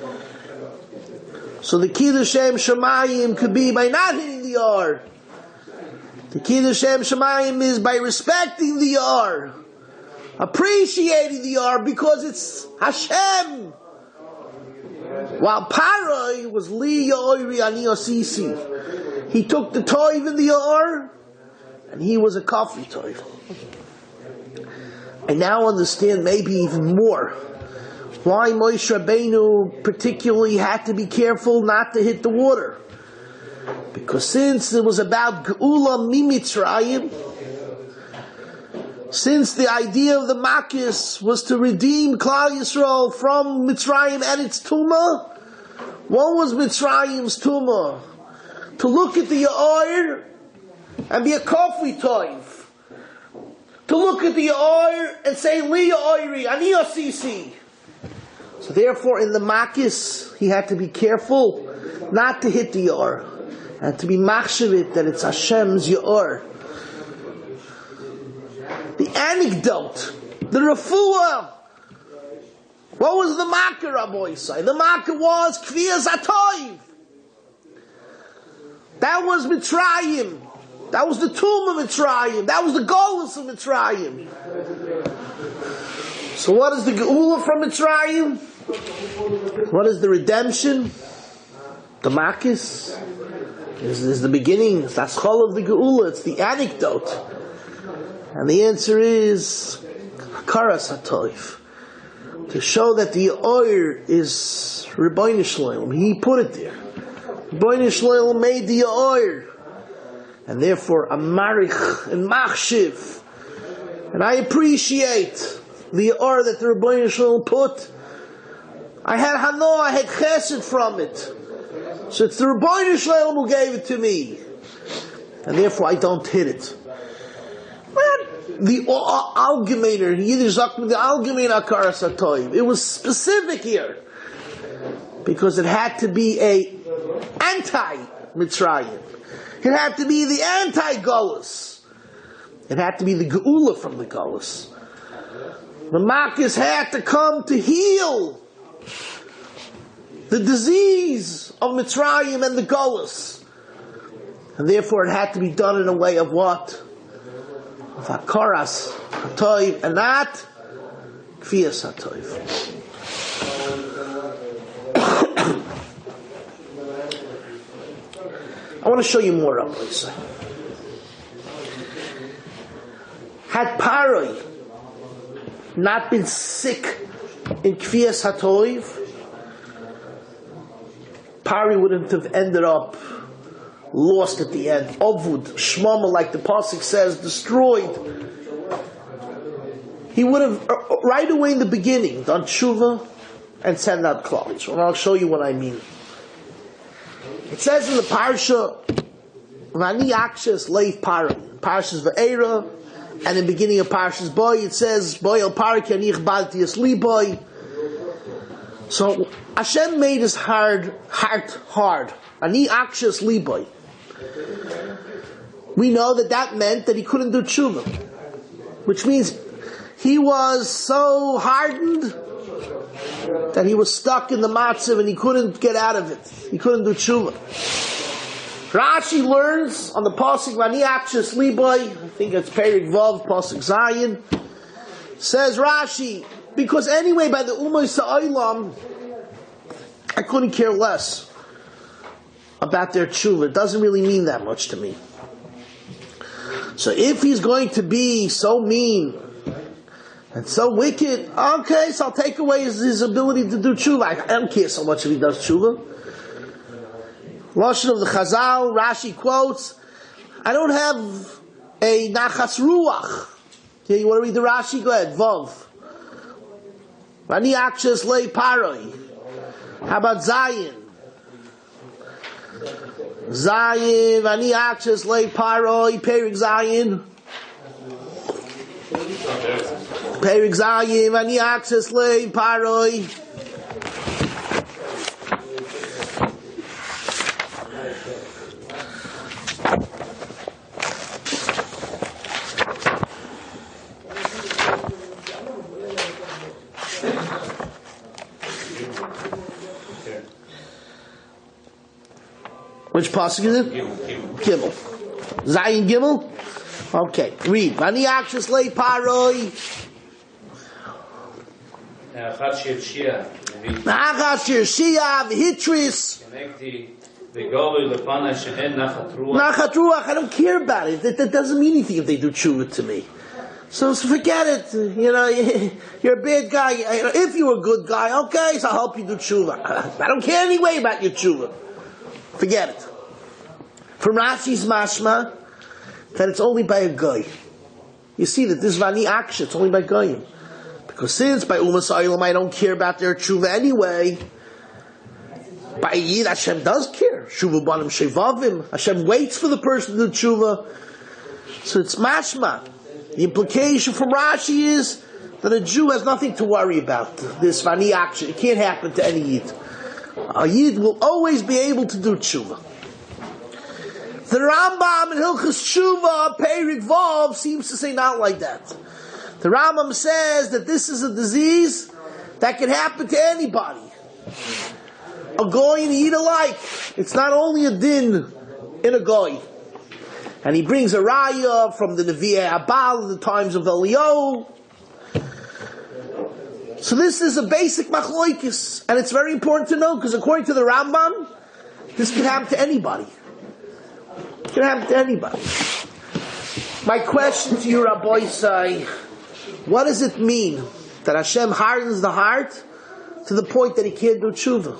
So the Kiddush Shem Shamayim could be by not hitting the Or. The Kiddush Shem Shamayim is by respecting the Or. Appreciating the Or because it's Hashem. While Paroi was Li Yoiri Ani Osisi. He took the toiv in the Or, and he was a coffee toiv. I now understand maybe even more why Moshe Rabbeinu particularly had to be careful not to hit the water. Because since it was about Geula Mimitzrayim, since the idea of the Makis was to redeem Klal Yisrael from Mitzrayim and its Tumah, what was Mitzrayim's Tumah? To look at the Or and be a coffee toiv. To look at the Or and say, Li Oiri, Ani Osisi. So therefore in the Makis, he had to be careful not to hit the Or, and to be machshavit that it's Hashem's Yor. The anecdote, the refuah. What was the makkah, Rabbi Yisai? The makkah was Kviyas Atoiv. That was Mitzrayim. That was the tomb of Mitzrayim. That was the golus of Mitzrayim. So what is the Geula from Mitzrayim? What is the redemption? The Makis is, is the beginning. It's the Aschol of the Geula. It's the anecdote. And the answer is Karas HaToiv. To show that the Or is Rebbeinu Shalom. He put it there. Rebbeinu Shalom made the Or. And therefore, a marich and machshiv. And I appreciate the Or that the Rebbeinu Shalom put. I had Hano, I had Chesed from it. So it's the Rebbeinu Shalom who gave it to me. And therefore, I don't hit it. The Algemeiner, Yiddish Zakman, the Algemeiner Akaras HaToiv. It was specific here. Because it had to be a anti-Mitzrayim. It had to be the anti-Golus. It had to be the Geula from the Golus. The Makis had to come to heal the disease of Mitzrayim and the Golus. And therefore it had to be done in a way of what? Of Hakaras HaToiv, and not Kfiyas HaToiv. I want to show you more up, please. Had Paroi not been sick in Kfiyas HaToiv, Pari wouldn't have ended up lost at the end. Ovud, Shmama, like the Pasuk says, destroyed. He would have, right away in the beginning, done tshuva and sent out Klal Yisrael. And I'll show you what I mean. It says in the Parsha, Vani Akshes Leif Pari, Parshas Va'era, and in the beginning of Parshas Boy, it says, Boy el Pari Kanich Balti Asli Boy. So Hashem made his hard, heart hard. Ani Akshes Liboy. We know that that meant that he couldn't do tshuva, which means he was so hardened that he was stuck in the matzav and he couldn't get out of it. He couldn't do tshuva. Rashi learns on the pasuk Vani Akshes Liboy, I think it's Perik Vav, pasuk Zayin, says Rashi, because anyway by the Umay Sa'olam, I couldn't care less about their tshuva. It doesn't really mean that much to me. So if he's going to be so mean and so wicked, okay, so I'll take away his, his ability to do tshuva. I, I don't care so much if he does tshuva. Lashon of the Chazal, Rashi quotes, I don't have a nachas ruach. Okay, you want to read the Rashi? Go ahead, Vav. Vani Akshes Lei Paroi. How about Zayin? Zayin, Vani Akshes Lei Paroi, Perik Zayin. Perik Zayin, Vani Akshes Lei Paroi. Which pasuk is it? Gimel. Zayin Gimel? Okay, read. Vani Akshes Lei Paroi. Nachas Shirshia V'Hitris. Nachat Ruach, I don't care about it. That, that doesn't mean anything if they do tshuva to me. So, so forget it. You know, you're a bad guy. If you're a good guy, okay, so I'll help you do tshuva. I don't care anyway about your tshuva. Forget it. From Rashi's mashma, that it's only by a guy. You see that this Vani Aksha, it's only by Goyim. Because since by Umas Olam I don't care about their tshuva anyway, by Yid Hashem does care. Shuva Banim Shevavim. Hashem waits for the person to do tshuva. So it's mashma. The implication from Rashi is that a Jew has nothing to worry about. This Vani Aksha, it can't happen to any Yid. A Yid will always be able to do tshuva. The Rambam in Hilchos Tshuva, Perik Vav, seems to say not like that. The Rambam says that this is a disease that can happen to anybody. A goy and a Yid alike. It's not only a din in a goy. And he brings a raya from the Nevi'ei Abal in the times of Eliyahu. So this is a basic machloikis, and it's very important to know, because according to the Rambam, this can happen to anybody. It can happen to anybody. My question to you, Rabbi Isai, what does it mean that Hashem hardens the heart to the point that he can't do tshuva?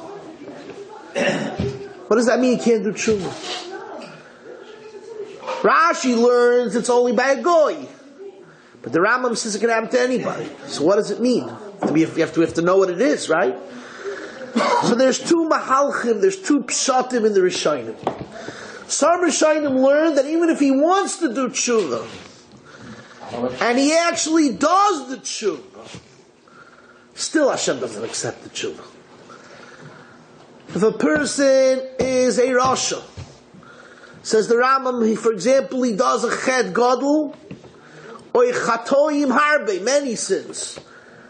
What does that mean he can't do tshuva? Rashi learns it's only by a goy. But the Rambam says it can happen to anybody. So what does it mean? We have, we have to we have to know what it is, right? So there's two mahalchim, there's two pshatim in the Rishonim. Some Rishonim learn that even if he wants to do tshuva, and he actually does the tshuva, still Hashem doesn't accept the tshuva. If a person is a rasha, says the Rambam, he, for example, he does a chet gadol, or a chatoim harbe, many sins,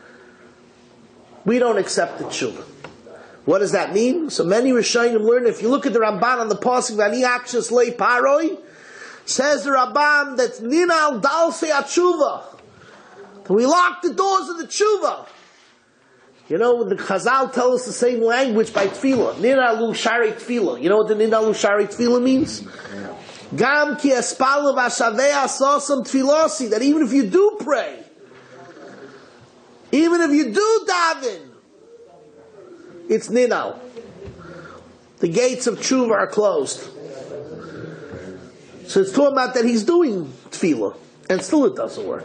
we don't accept the tshuva. What does that mean? So many Rishonim learn, if you look at the Ramban on the pasuk, Vani Akshes Lei Paroi, says the Ramban that Ninal Dalse Atshuva, that we lock the doors of the tshuva. You know, the Chazal tell us the same language by tefillah. Ninalu Shari Tefillah. You know what the Ninalu Shari Tefillah means? Gam ki espalav ashavei asosam tefilasi. That even if you do pray, Even if you do daven, it's ninal. The gates of tshuva are closed. So it's talking about that he's doing tefillah, and still it doesn't work.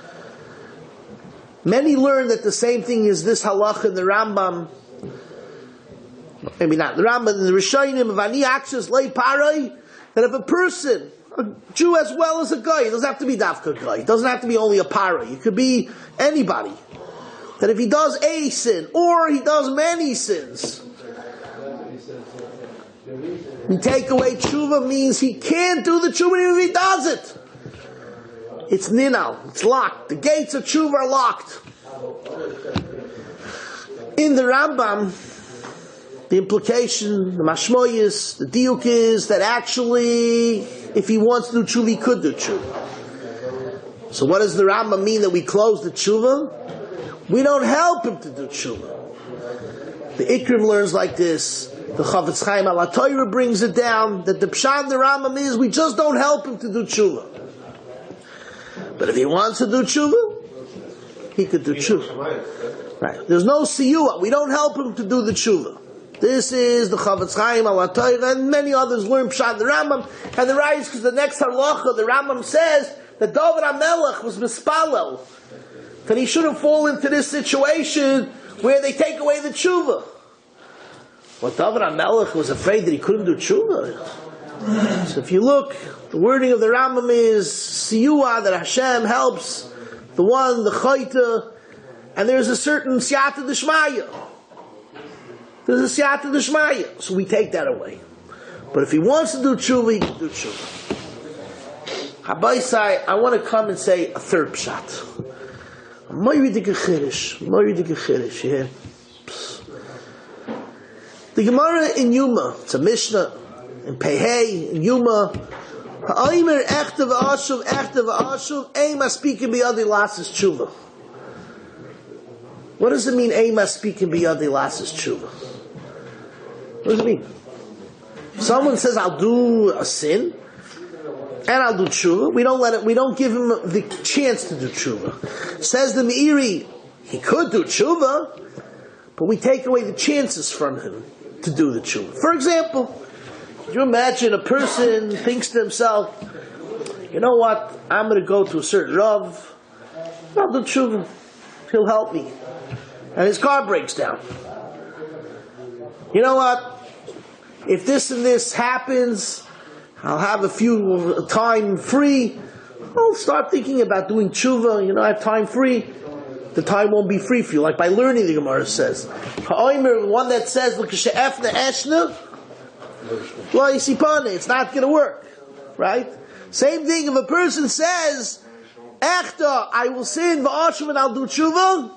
Many learn that the same thing is this halacha in the Rambam. Maybe not the Rambam, in the Rishonim of Ani Akshas Lei Parai, that if a person, a Jew as well as a guy, it doesn't have to be dafka guy, it doesn't have to be only a Parai, it could be anybody, that if he does a sin, or he does many sins, we take away tshuva means he can't do the tshuva even if he does it. It's ninal, it's locked. The gates of tshuva are locked. In the Rambam, the implication, the mashmoyis, the diuk is that actually, if he wants to do tshuva, he could do tshuva. So what does the Rambam mean that we close the tshuva? We don't help him to do tshuva. The Ikrim learns like this. The Chavetz Chaim al HaTorah brings it down that the pshat the Rambam is we just don't help him to do tshuva. But if he wants to do tshuva, he could do tshuva. Right? There's no siyua. We don't help him to do the tshuva. This is the Chavetz Chaim al HaTorah, and many others learn pshat the Rambam. And the right is because the next halacha, the Rambam says that David HaMelech was mispalel, that he shouldn't fall into this situation where they take away the tshuva. But David HaMelech was afraid that he couldn't do tshuva. So if you look, the wording of the Rambam is siyua, that Hashem helps the one, the chayta, and there's a certain siyata d'shmaya. There's a siyata d'shmaya. So we take that away. But if he wants to do tshuva, he can do tshuva. Habaisai, I want to come and say a third pshat. Moiri de Gechirish, Moiri de Gechirish, yeah. The Gemara in Yuma, it's a Mishnah, in Pehei, in Yuma, Ha'aymer echte v'ashuv, echte v'ashuv, eima speaking biyadi lasses tshuva. What does it mean, eima speaking biyadi lasses tshuva? What does it mean? Someone says, I'll do a sin, and I'll do tshuva. We don't let it, we don't give him the chance to do tshuva. Says the Meiri, he could do tshuva, but we take away the chances from him to do the tshuva. For example, can you imagine a person thinks to himself, you know what, I'm going to go to a certain Rav, I'll do tshuva, he'll help me. And his car breaks down. You know what, if this and this happens, I'll have a few time free, I'll start thinking about doing tshuva, you know, I have time free. The time won't be free for you, like by learning, the Gemara says. Ha'omer, one that says, L'k'she'efna eshna, lo yisipane, it's not going to work. Right? Same thing, if a person says, Echta, I will sin, v'ashuv, and I'll do tshuva.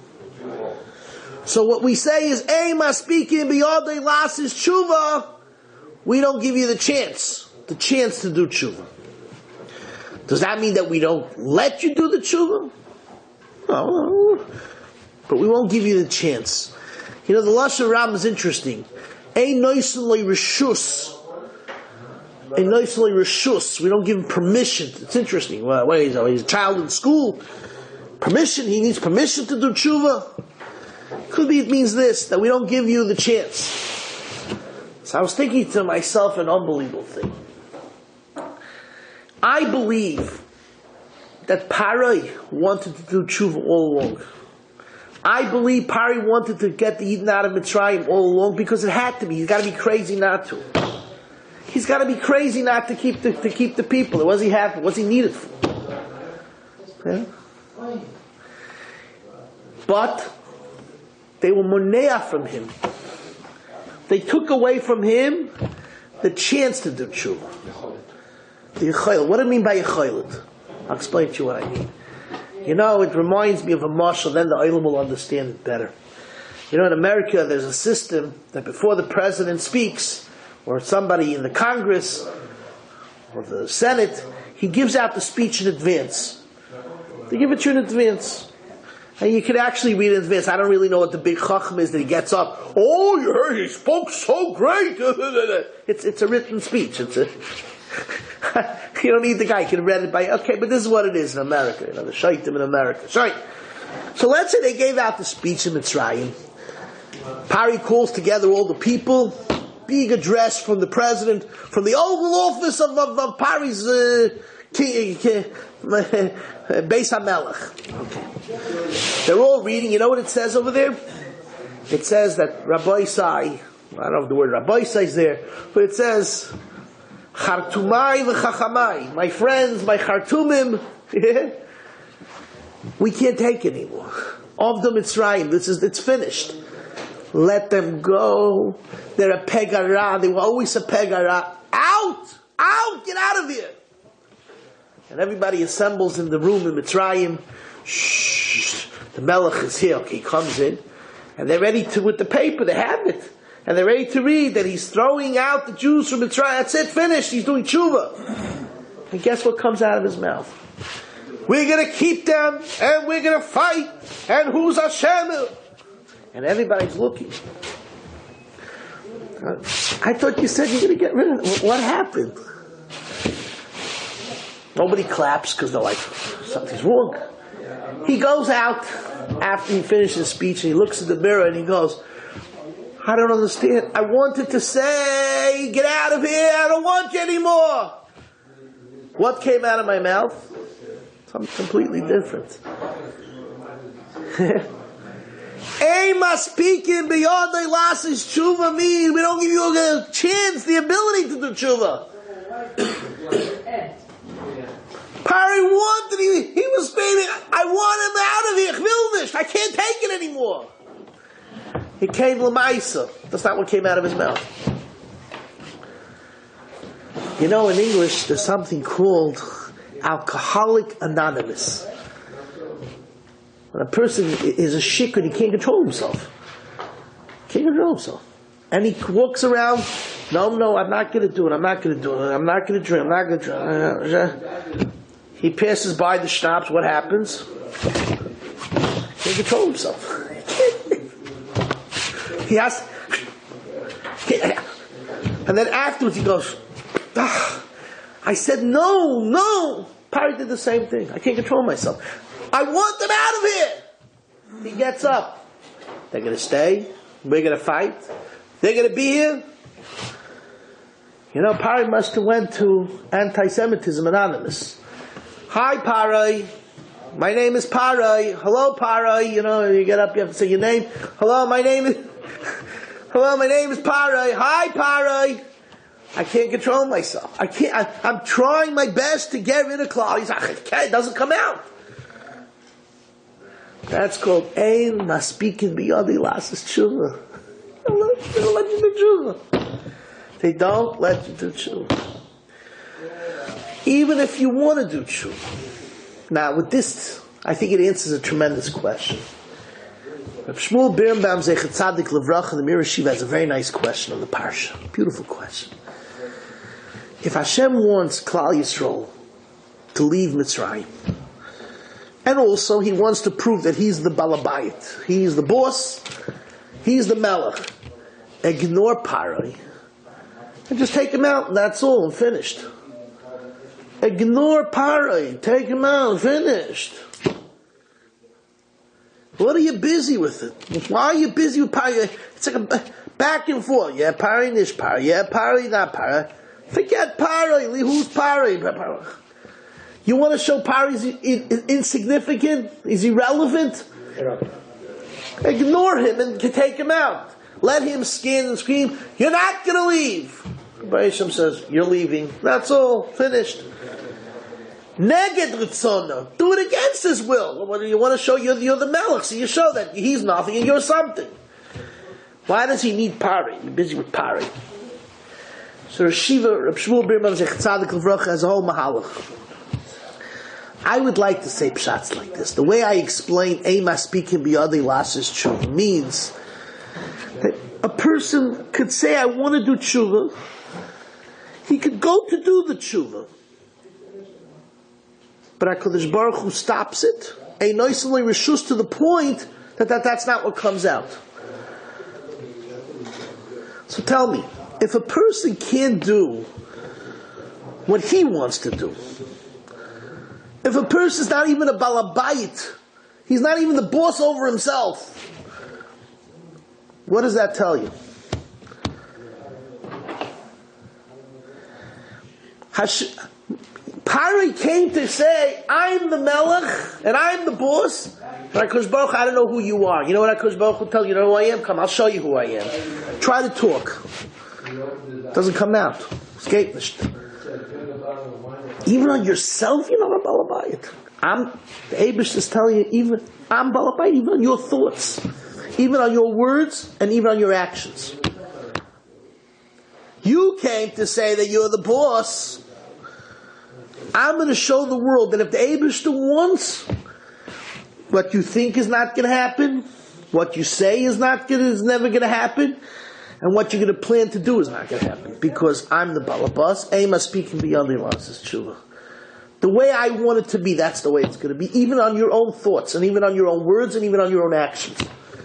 So what we say is, Eima speaking biyadei lasis tshuva, we don't give you the chance, the chance to do tshuva. Does that mean that we don't let you do the tshuva? No, but we won't give you the chance. You know, the Lashon Ram is interesting. Ein noisely reshus. Ein noisely reshus. We don't give him permission. It's interesting. Well, wait, he's a child in school. Permission. He needs permission to do tshuva. Could be it means this, that we don't give you the chance. So I was thinking to myself an unbelievable thing. I believe that Parai wanted to do tshuva all along. I believe Parai wanted to get the Eden out of Mitzrayim all along because it had to be. He's got to be crazy not to. He's got to be crazy not to keep the, to keep the people. What does he have? What's he needed for? Okay? But they were monea from him. They took away from him the chance to do tshuva. The yechayel. What do I mean by yechayel? I'll explain to you what I mean. You know, it reminds me of a mashal, then the Olam will understand it better. You know, in America, there's a system that before the president speaks, or somebody in the Congress, or the Senate, he gives out the speech in advance. They give it to you in advance. And you can actually read it in advance. I don't really know what the big chacham is that he gets up. Oh, you heard, he spoke so great. It's, it's a written speech. It's a... You don't need the guy, you can read it by, okay, but this is what it is in America, you know, the shaitim in America. Shait. So let's say they gave out the speech in Mitzrayim. Pari calls together all the people, big address from the president, from the Oval Office of, of, of Pari's uh, king, uh, Beis HaMelech. Okay. They're all reading. You know what it says over there? It says that Rabbi Sai, I don't know if the word Rabbi Sai is there, but it says, Chartumai v'chachamai, my friends, my Chartumim, we can't take it anymore. Of the Mitzrayim, this is, it's finished. Let them go. They're a pegara. They were always a pegara. Out! Out! Get out of here! And everybody assembles in the room in Mitzrayim. Shh! The Melech is here. Okay, he comes in. And they're ready to, with the paper, they have it. And they're ready to read that he's throwing out the Jews from Mitzrayim. That's it, finished. He's doing tshuva. And guess what comes out of his mouth? We're going to keep them, and we're going to fight. And who's Hashem? And everybody's looking. I thought you said you're going to get rid of it. What happened? Nobody claps because they're like, something's wrong. He goes out after he finishes his speech and he looks in the mirror and he goes, I don't understand. I wanted to say, get out of here. I don't want you anymore. What came out of my mouth? Something completely different. Ema speaking beyond the lasses tshuva means we don't give you a chance, the ability to do tshuva. Pari wanted, he, he was screaming, I want him out of here, Chvilnish, I can't take it anymore. It came Lamaisa. That's not what came out of his mouth. You know, in English, there's something called Alcoholic Anonymous. When a person is a shikr, he can't control himself. Can't control himself. And he walks around, no, no, I'm not going to do it, I'm not going to do it, I'm not going to drink, I'm not going to drink. He passes by the schnapps, what happens? He can't control himself. He has, and then afterwards he goes, ah, I said no, no. Pari did the same thing. I can't control myself. I want them out of here. He gets up. They're going to stay. We're going to fight. They're going to be here. You know, Pari must have went to Anti-Semitism Anonymous. Hi, Pari. My name is Pari. Hello, Pari. You know, you get up, you have to say your name. Hello, my name is... Hello, my name is Pari. Hi, Pari. I can't control myself. I can't. I, I'm trying my best to get rid of Klal. He's like, it doesn't come out. That's called Ein Maspikin Biyadi Lasses Tshuva. They don't let you do tshuva. They don't let you do tshuva. Even if you want to do tshuva. Now, with this, I think it answers a tremendous question. Rav Shmuel Birnbaum Zecher Tzadik Levracha, the Mir Yeshiva, has a very nice question on the parsha. Beautiful question. If Hashem wants Klal Yisrael to leave Mitzrayim, and also He wants to prove that He's the Balabayit, He's the boss, He's the Melech, ignore Pari, and just take him out, and that's all, and finished. Ignore Pari, take him out, finished. What are you busy with it? Why are you busy with Pari? It's like a back and forth. Yeah, Pari, nish Pari. Yeah, Pari, not Pari. Forget Pari. Who's Pari? You want to show Pari is insignificant? Is irrelevant? Ignore him and take him out. Let him skin and scream, you're not going to leave. Hashem says, you're leaving. That's all. Finished. Neged Ritzona. Do it against his will. What do you want to show? You're, you're the Melech, so you show that he's nothing and you're something. Why does he need Pari? You're busy with Pari. So Rav Shiva, Rav Shmuel Birnbaum Zecher Tzadik Levracha has a whole mahalach. I would like to say pshatz like this. The way I explain Ema speaking biyadei lasses tshuva means that a person could say, I want to do tshuva. He could go to do the tshuva. But HaKadosh Baruch Hu stops it. A nicely reshus to the point that, that that's not what comes out. So tell me, if a person can't do what he wants to do, if a person is not even a balabayit, He's not even the boss over himself. What does that tell you? Hash- Pari came to say, I'm the Melech, and I'm the boss. And HaKadosh Baruch Hu, I don't know who you are. You know what HaKadosh Baruch Hu tell you? You know who I am? Come, I'll show you who I am. Try to talk. Doesn't come out. Escape. Even on yourself, you're not a Balabayit. I'm, the Eibush is telling you, even, I'm Balabayit, even on your thoughts. Even on your words, and even on your actions. You came to say that you're the boss. I'm going to show the world that if the Eibishter wants, what you think is not going to happen, what you say is not going to, is never going to happen, and what you're going to plan to do is not going to happen, because I'm the Balabas. Ema speaking beyond the says Tshuva. The way I want it to be, that's the way it's going to be, even on your own thoughts, and even on your own words, and even on your own actions.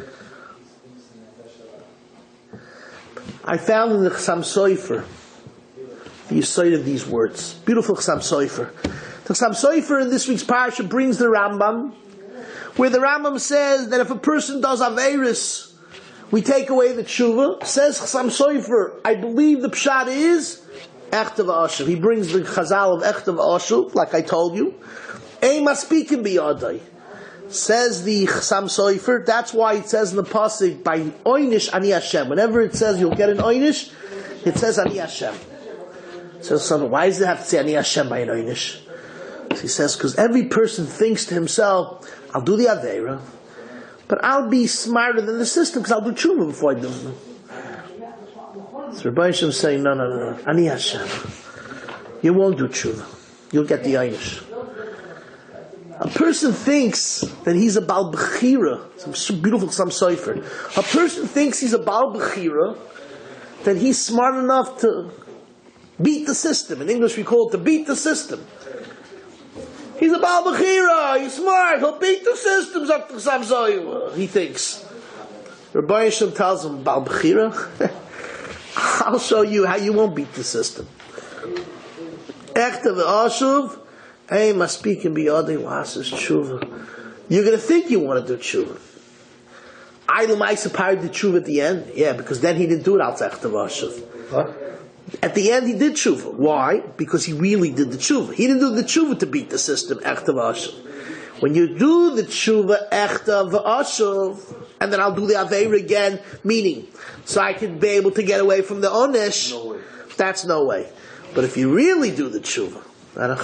I found in the Chassam Sofer the Yesod of these words. Beautiful Chassam Sofer. The Chassam Sofer in this week's parasha brings the Rambam, where the Rambam says that if a person does Averis, we take away the tshuva. Says Chassam Sofer, I believe the pshat is Echtav Ashuv. He brings the Chazal of Echtav Ashuv, like I told you. Ema speaking biyadai. Says the Chassam Sofer, that's why it says in the pasuk by Oynish Ani Hashem. Whenever it says you'll get an Oynish, it says Ani Hashem. So, so why does it have to say Ani Hashem by an Oynish? So he says, because every person thinks to himself, I'll do the Aveira, but I'll be smarter than the system because I'll do tshuva before I do it. So Rabbi Hashem is saying, no, no, no, no, Ani Hashem. You won't do tshuva. You'll get the Oynish. A person thinks that he's a Baal Bechira, some beautiful some Sofer. A person thinks he's a Baal Bechira, that he's smart enough to beat the system. In English we call it to beat the system. He's a Baal Bechira, he's smart, he'll beat the system, he thinks. Rabbi Yishem tells him, Baal Bechira, I'll show you how you won't beat the system. Echtav Ashuv, Hey, my speaking biyadei lasses tshuva. You're going to think you want to do tshuva. Idle Maisa parried the tshuva at the end. Yeah, because then he didn't do it out to Echtav Ashuv. What? At the end he did tshuva. Why? Because he really did the tshuva. He didn't do the tshuva to beat the system, Echtav Ashuv. When you do the tshuva, Echtav Ashuv, and then I'll do the Aveira again, meaning, so I can be able to get away from the Onesh, no way. That's no way. But if you really do the tshuva, at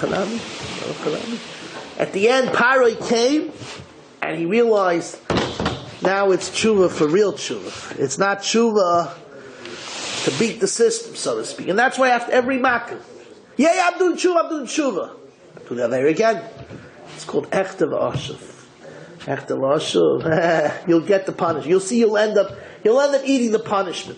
the end, Paroi came, and he realized now it's tshuva for real tshuva. It's not tshuva to beat the system, so to speak. And that's why after every makkah, yeah, yeah, I'm doing tshuva, I'm doing tshuva. Do that there again. It's called Echtav Ashuv. Echtav Ashuv. You'll get the punishment. You'll see you'll end up, you'll end up eating the punishment.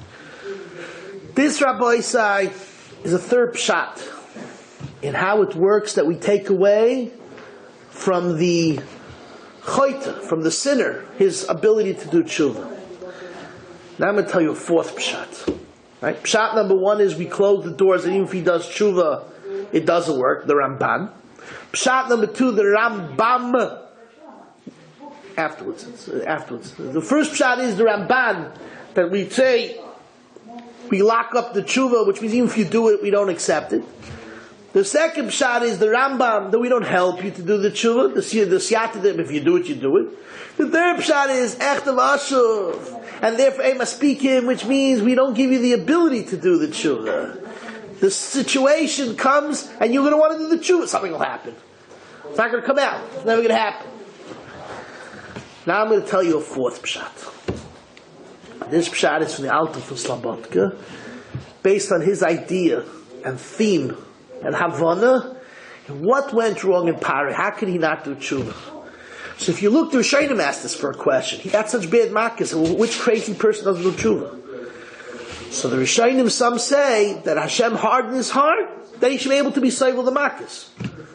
This Rabbi Isai is a third pshat in how it works that we take away from the choita, from the sinner, his ability to do tshuva. Now I'm going to tell you a fourth pshat. Right? Pshat number one is we close the doors, and even if he does tshuva, it doesn't work, the Ramban. Pshat number two, the Rambam. Afterwards, afterwards. The first pshat is the Ramban, that we say, we lock up the tshuva, which means even if you do it, we don't accept it. The second pshat is the Rambam, that we don't help you to do the tshuva. The, the siyatadim, if you do it, you do it. The third pshat is Echtav Ashuv, and therefore Ema speaking, which means we don't give you the ability to do the tshuva. The situation comes, and you're going to want to do the tshuva, something will happen. It's not going to come out. It's never going to happen. Now I'm going to tell you a fourth pshat. This pshat is from the Alter from Slabodka, based on his idea and theme and Havana, and what went wrong in Pari? How could he not do tshuva? So if you look to Rishonim asked this for a question. He got such bad makkos. Well, which crazy person doesn't do tshuva? So the Rishonim, some say that Hashem hardened his heart, that he should be able to be saved with the makkos.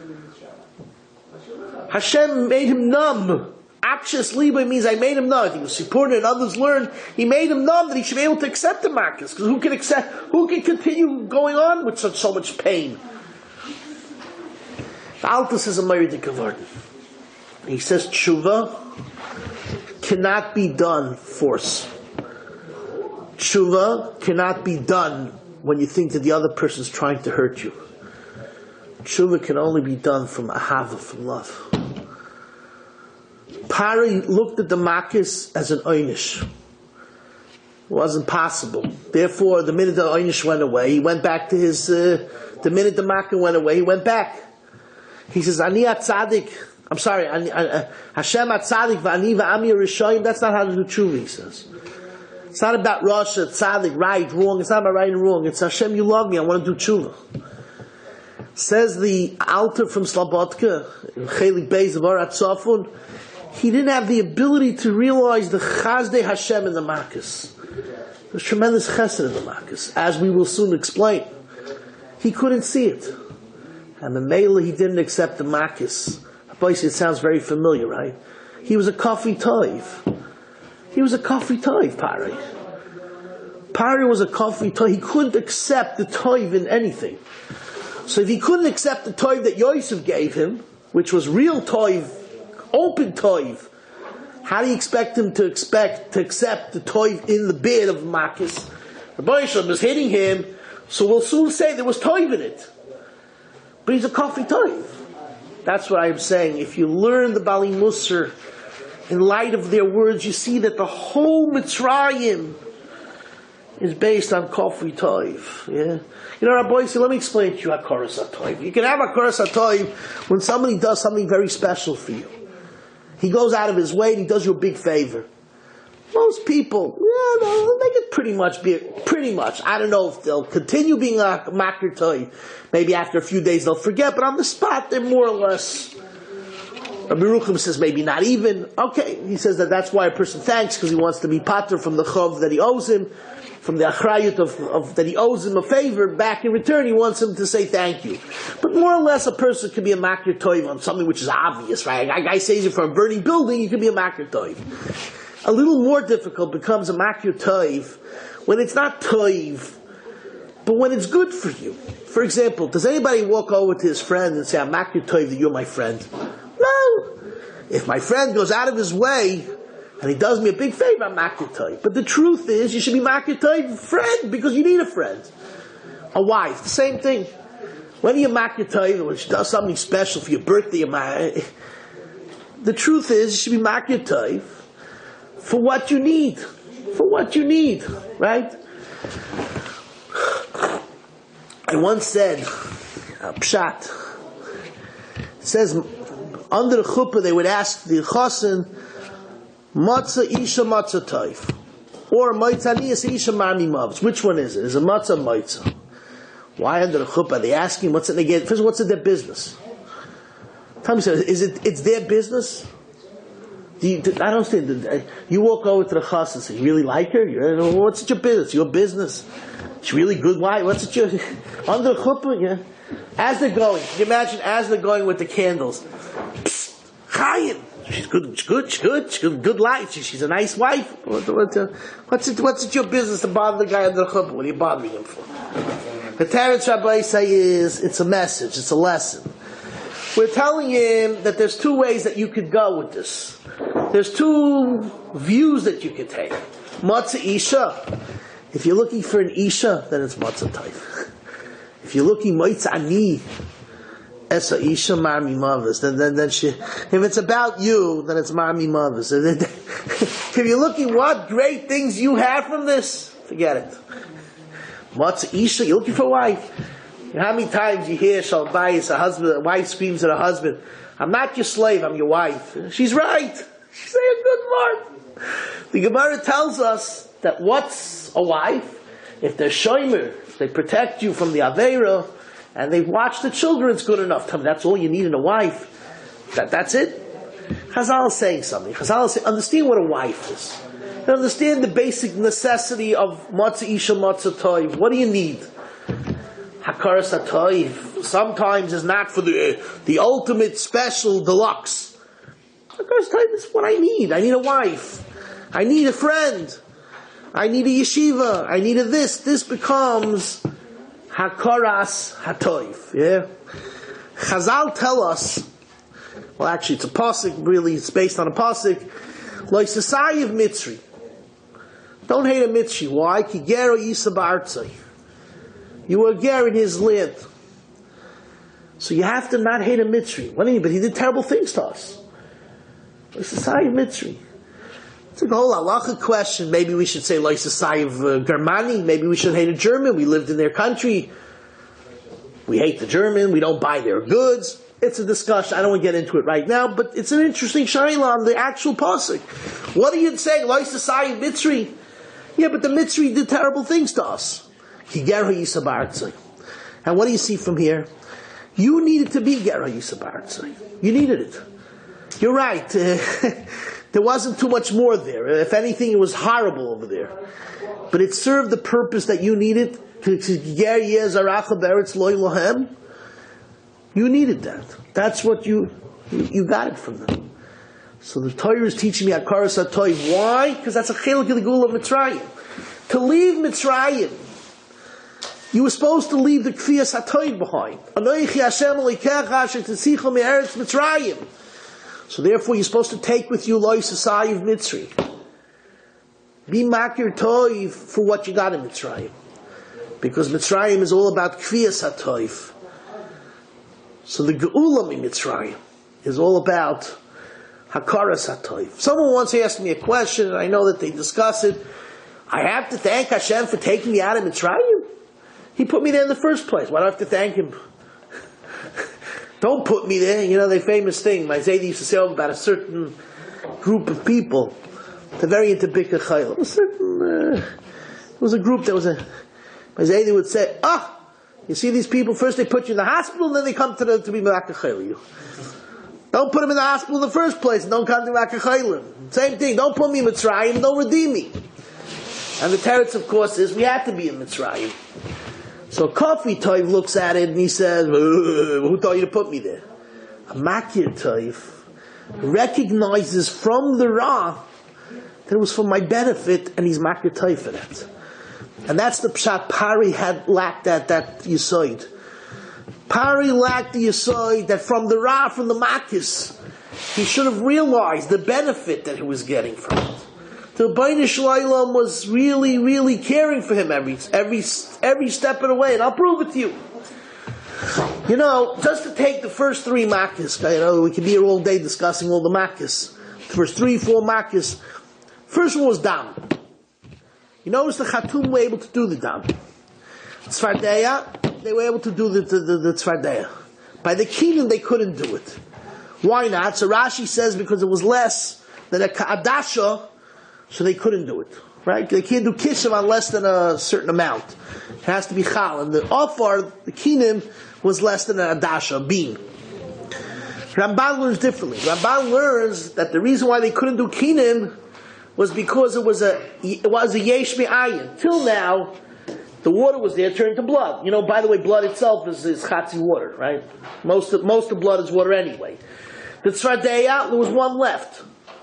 Hashem made him numb. Akshas liba means I made him numb. He was supported and others learned. He made him numb that he should be able to accept the makkos. Because who can accept? Who can continue going on with such so much pain? The Altus is a Meridik Avardan. He says tshuva cannot be done force. Tshuva cannot be done when you think that the other person is trying to hurt you. Tshuva can only be done from ahava, from love. Pari looked at the makis as an oynish. It wasn't possible. Therefore, the minute the oynish went away, he went back to his, uh, the minute the makkah went away, he went back. He says, Ani atzadik, I'm sorry, Ani, uh, Hashem atzadik v'ani v'ami rishoyim, that's not how to do tshuva, he says. It's not about Rasha, tzaddik, right, wrong, it's not about right and wrong, it's Hashem, you love me, I want to do tshuva. Says the Alter from Slobodka, Chelik Beis of Arat Safun, he didn't have the ability to realize the Chazdei Hashem in the Makkos. There's tremendous chesed in the Makkos, as we will soon explain. He couldn't see it. And the Mela, he didn't accept the Makkos. It sounds very familiar, right? He was a Kafi Toiv. He was a Kafi Toiv, Pari. Pari was a Kafi Toiv. He couldn't accept the Toiv in anything. So if he couldn't accept the Toiv that Yosef gave him, which was real Toiv, open Toiv, how do you expect him to expect to accept the Toiv in the bed of Makkos? The Boisham was hitting him, so we'll soon say there was Toiv in it. But he's a Kafi Toiv. That's what I'm saying. If you learn the Bali Musar, in light of their words, you see that the whole Mitzrayim is based on Kafi Toiv. Yeah? You know, Rabbi, so let me explain to you Hakaras HaToiv. You can have Hakaras HaToiv when somebody does something very special for you. He goes out of his way and he does you a big favor. Most people, yeah, no, they could pretty much be, pretty much. I don't know if they'll continue being a Makir Toiv. Maybe after a few days they'll forget, but on the spot they're more or less. Rabbi Rucham says maybe not even. Okay, he says that that's why a person thanks, because he wants to be pater from the chov that he owes him, from the achrayut of, of that he owes him a favor back in return. He wants him to say thank you. But more or less, a person could be a makir toiv on something which is obvious, right? A guy says it for a burning building, you could be a makir toiv. A little more difficult becomes a makir toiv when it's not toiv, but when it's good for you. For example, does anybody walk over to his friend and say, I'm makir toiv that you're my friend? No. If my friend goes out of his way and he does me a big favor, I'm makir toiv. But the truth is, you should be makir toiv friend, because you need a friend. A wife, the same thing. When you're makir toiv, when she does something special for your birthday, the truth is, you should be makir toiv for what you need. For what you need, right? I once said, uh, Pshat, it says, under the chuppah, they would ask the chosin, matzah isha matzah toif, or matzah niyas isha mami mavs. Which one is it? Is it matzah matzah? Why under the chuppah? They asking what's it they get? First, what's in their business? Tommy says, is it? It's their business. Do you, I don't understand. You walk over to the chas and say, you really like her? You're, what's it your business? Your business. She's really good. Why? What's it your under the chuppah? Yeah. As they're going, can you imagine? As they're going with the candles. Psst, Chaim. She's good. She's good. She's good. She's good. Good life. She, she's a nice wife. What, what, uh, what's it? What's it your business to bother the guy under the chuppah? What are you bothering him for? The Teretz Rabbi say is it's a message. It's a lesson. We're telling him that there's two ways that you could go with this. There's two views that you could take. Matzah Isha. If you're looking for an Isha, then it's Matzah Taif. If you're looking Matzah Ani, Esa Isha Marmi Mavis, then then then she. If it's about you, then it's Marmi Mavis. If you're looking what great things you have from this, forget it. Matzah Isha, you're looking for a wife. You know how many times you hear Shalbayis, a husband, a wife screams at her husband, I'm not your slave, I'm your wife. She's right. She's saying a good word. The Gemara tells us that what's a wife? If they're shomer, if they protect you from the Aveira, and they watch the children, it's good enough. Tell me, that's all you need in a wife. That, that's it? Chazal is saying something. Chazal is saying, understand what a wife is. And understand the basic necessity of matzah isha, matzah toiv. What do you need? Hakaras HaToiv sometimes is not for the the ultimate special deluxe. Hakaras HaToiv is what I need. I need a wife. I need a friend. I need a yeshiva. I need a this. This becomes Hakaras HaToiv. Yeah? Chazal tell us Well, actually, it's a pasuk. Really, it's based on a pasuk. Loisasayiv Mitzri. Don't hate a Mitzri. Why? Ki gero yisa ba'artzai. You were a ger in his land. So you have to not hate a Mitzri. What do you mean? But he did terrible things to us. Loisasayiv Mitzri. It's a whole halacha question. Maybe we should say Loisasayiv uh, Germani. Maybe we should hate a German. We lived in their country. We hate the German. We don't buy their goods. It's a discussion. I don't want to get into it right now, but it's an interesting shayla on the actual pasuk. What are you saying? Loisasayiv Mitzri? Yeah, but the Mitzri did terrible things to us. Kiger ha'yisa ba'artzai. And what do you see from here? You needed to be ger ha'yisa ba'artzai. You needed it. You're right. Uh, there wasn't too much more there. If anything, it was horrible over there. But it served the purpose that you needed. Ger yeh zaracha be'eretz lo lohem. You needed that. That's what you, you got it from them. So the Torah is teaching me Hakaras HaTov. Why? Because that's a chelik of the Gula of Mitzrayim. To leave Mitzrayim, you were supposed to leave the Kfiyas HaTov behind. Anoichi Hashem Elokecha asher tzicha me'eretz Mitzrayim. So therefore you're supposed to take with you Loisasayiv Mitzri. Be makir Tov for what you got in Mitzrayim. Because Mitzrayim is all about Kfiyas HaTov. So the Geula in Mitzrayim is all about Hakaras HaTov. Someone once asked me a question, and I know that they discuss it. I have to thank Hashem for taking me out of Mitzrayim. He put me there in the first place. Why do I have to thank Him? Don't put me there. You know, the famous thing, my Zaydi used to say about a certain group of people. They're very into Bikkur Chayil. A certain, uh, there was a group that was a, my Zaydi would say, ah, you see these people, first they put you in the hospital, then they come to the, to be Bikkur Chayil you. Don't put them in the hospital in the first place, and don't come to Bikkur Chayil. Same thing, don't put me in Mitzrayim, don't redeem me. And the teretz, of course, is we have to be in Mitzrayim. So Kofi Toiv looks at it and he says, who told you to put me there? A Makir Toiv recognizes from the Ra that it was for my benefit, and he's Makir Toiv for that. And that's the pshat. Pari had lacked that, that Yisoid. Pari lacked the Yisoid that from the Ra, from the Makis, he should have realized the benefit that he was getting from it. The Bnei Shloim was really, really caring for him every, every, every step of the way, and I'll prove it to you. You know, just to take the first three Makis, you know, we could be here all day discussing all the Makis. The first three, four Makis. First one was Dam. You notice the Khatum were able to do the Dam. Tzvardeya, they were able to do the, the, the, the Tzvardeya. By the Keenan, they couldn't do it. Why not? So Rashi says because it was less than a Ka'adasha, so they couldn't do it. Right? They can't do Kishav on less than a certain amount. It has to be Chal. And the Ofar, the Keenan, was less than an Adasha, a bean. Ramban learns differently. Ramban learns that the reason why they couldn't do Keenan was because it was a it was a yesh me'ayin. Till now, the water was there, turned to blood. You know, by the way, blood itself is, is chatzi water, right? Most of, most of blood is water anyway. The tzvardeya, there was one left.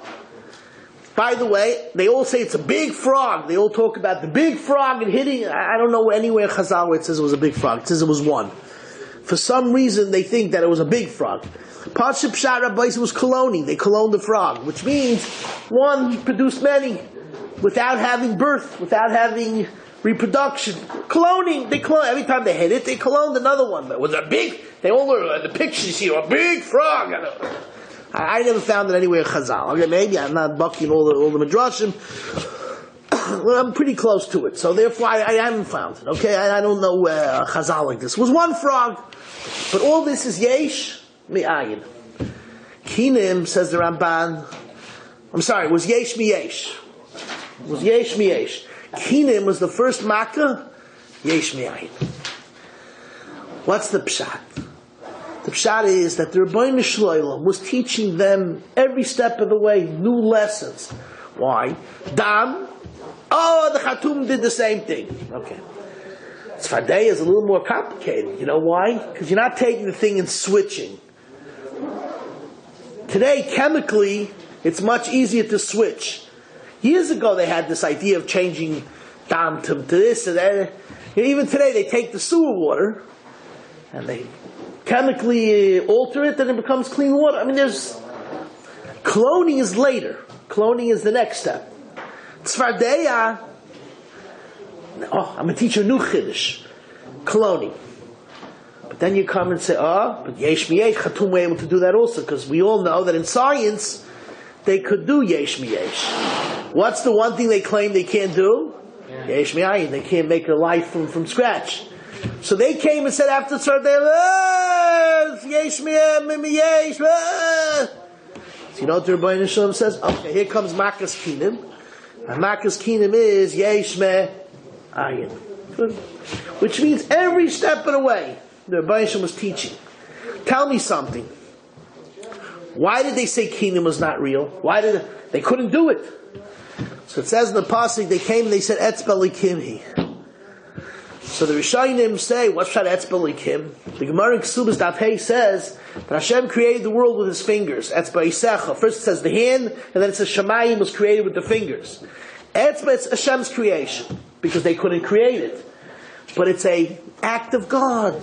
By the way, they all say it's a big frog. They all talk about the big frog and hitting. I don't know anywhere in Chazal where it says it was a big frog. It says it was one. For some reason, they think that it was a big frog. Parshas Pshat Rabbis was cloning. They cloned the frog, which means one produced many without having birth, without having reproduction. Cloning. They clone every time they hit it. They cloned another one. But it was a big. They all were the pictures here. A big frog. I, I never found it anywhere in Chazal. Okay, maybe I'm not bucking all the all the midrashim. Well, I'm pretty close to it, so therefore I, I haven't found it. Okay, I, I don't know where Chazal like this. It was one frog, but all this is yesh. Mi'ayin. Kinim, says the Ramban, I'm sorry, it was Yesh Mi'yesh. It was Yesh Mi'yesh. Kinim was the first Makkah, Yesh Mi'ayin. What's the Pshat? The Pshat is that the Rebbeinu Shloim was teaching them every step of the way new lessons. Why? Dam. Oh, the Khatum did the same thing. Okay. Tzvardeya is a little more complicated. You know why? Because you're not taking the thing and switching. Today, chemically, it's much easier to switch. Years ago, they had this idea of changing dam to, to this and that. You know, even today, they take the sewer water and they chemically alter it, then it becomes clean water. I mean, there's cloning is later. Cloning is the next step. Tzvardeya. Oh, I'm going to teach you a new chiddush. Cloning. But then you come and say, oh, but yesh miyesh, Khatum were able to do that also, because we all know that in science, they could do yesh miyesh. What's the one thing they claim they can't do? Yeah. Yesh miyayin. They can't make a life from, from scratch. So they came and said after Tzvardeya, yesh miyesh, so you know what the Rebbeinu Shalom says? Okay, here comes Makas Kinim. And Makas Kinim is yesh miyayin. Which means every step of the way, the Rebbeinu Shalom was teaching. Tell me something. Why did they say Kingdom was not real? Why did they, they couldn't do it? So it says in the pasuk they came and they said Etzba Likimhi. So the Rishonim say, what's that Etzba Likim? The Gemara in Kesubas Daf Hey says that Hashem created the world with His fingers. Etzba Yisecha. First it says the hand, and then it says Shemayim was created with the fingers. Etzba is Hashem's creation because they couldn't create it, but it's a act of God.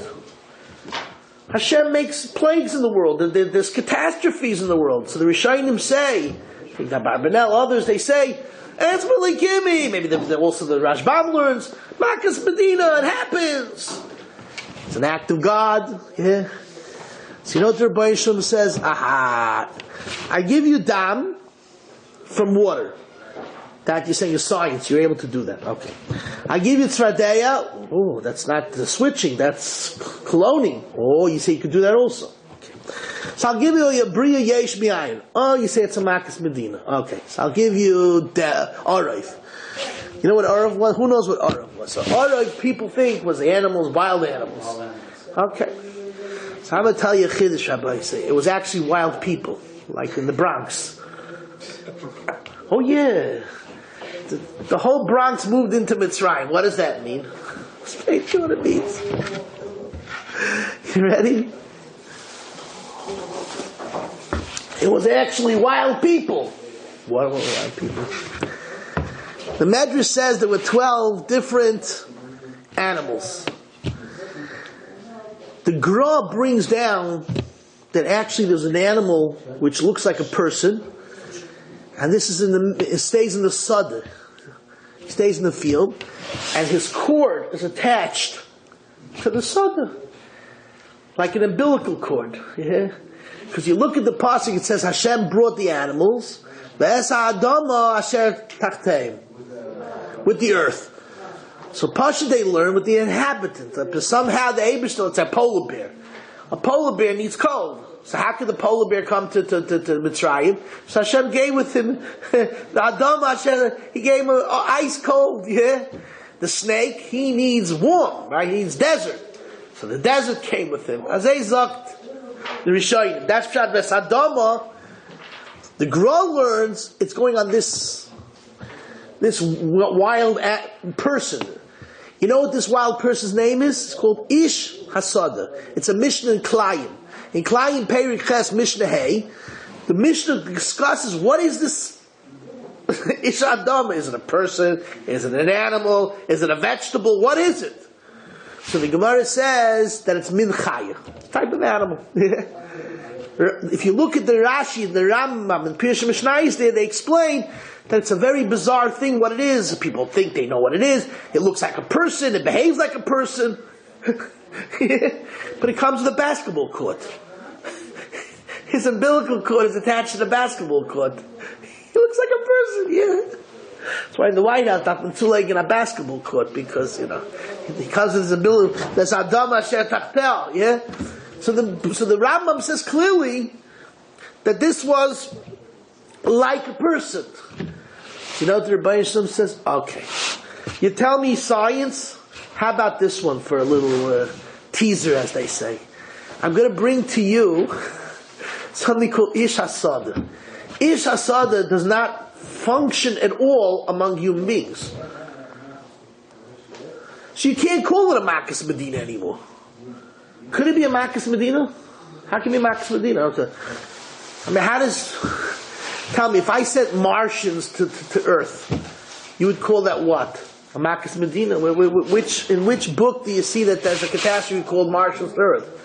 Hashem makes plagues in the world. There's catastrophes in the world. So the Rishonim say, I think that Barbanel, others, they say, Etzba Likimi. Maybe the, the, also the Rashbam learns, Makas Medina, it happens. It's an act of God. Yeah. So you know what the Rebbeinu Shalom says? Aha. I give you dam from water. That you're saying is science. You're able to do that. Okay. I give you tzvardeya. Oh, that's not the switching. That's cloning. Oh, you say you could do that also. Okay. So I'll give you a bria yesh miyayin. Oh, you say it's a makas medina. Okay. So I'll give you the arav. You know what arav was? Who knows what arav was? So arav, people think was animals, wild animals. Okay. So I'm going to tell you a chiddush, Rabbi. Say it was actually wild people, like in the Bronx. Oh yeah. The, the whole Bronx moved into Mitzrayim. What does that mean? Explain to you what it means. You ready? It was actually wild people. What were wild people? The Medrash says there were twelve different animals. The Gra brings down that actually there's an animal which looks like a person, and this is in the it stays in the Sadr. He stays in the field, and his cord is attached to the Sadr, like an umbilical cord. Yeah, because you look at the pasuk, it says Hashem brought the animals, Adama asher tachteim, with the earth. So Pasha they learn with the inhabitants. Somehow the Eibishter, it's a polar bear. A polar bear needs cold. So how could the polar bear come to, to, to, to Mitzrayim? So Hashem gave with him the Adam Hashem, he gave him a, a ice cold, yeah? The snake, he needs warm, right? He needs desert. So the desert came with him. Azay Zakt, the Rishonim. That's Pshat Ves Adama. The Gra learns it's going on this this wild person. You know what this wild person's name is? It's called Ish Hasada. It's a Mishnah in Klayim. In Klayim Perik Ches Mishnah Hey, the Mishnah discusses what is this Ish Adam? Is it a person? Is it an animal? Is it a vegetable? What is it? So the Gemara says that it's Min Chaya, type of animal. If you look at the Rashi, the Rambam, and Pirush Mishnayos there, they explain that it's a very bizarre thing what it is. People think they know what it is. It looks like a person, it behaves like a person. But it comes with a basketball court. His umbilical cord is attached to the basketball court. He looks like a person, yeah. That's why in the White House, not two leg in a basketball court, because, you know, because of his umbilical, there's Adam Asher Tachtel, yeah? So the, so the Rambam says clearly that this was like a person. You know what the Rebbeinu Shalom says? Okay. You tell me science? How about this one for a little uh, teaser, as they say? I'm going to bring to you something called Ish Hasada. Ish Hasada does not function at all among human beings. So you can't call it a Makas Medina anymore. Could it be a Makas Medina? How can it be a Makas Medina? Okay. I mean, how does... Tell me, if I sent Martians to, to, to Earth, you would call that what? A Makas Medina? Which, in which book do you see that there's a catastrophe called Martians to Earth?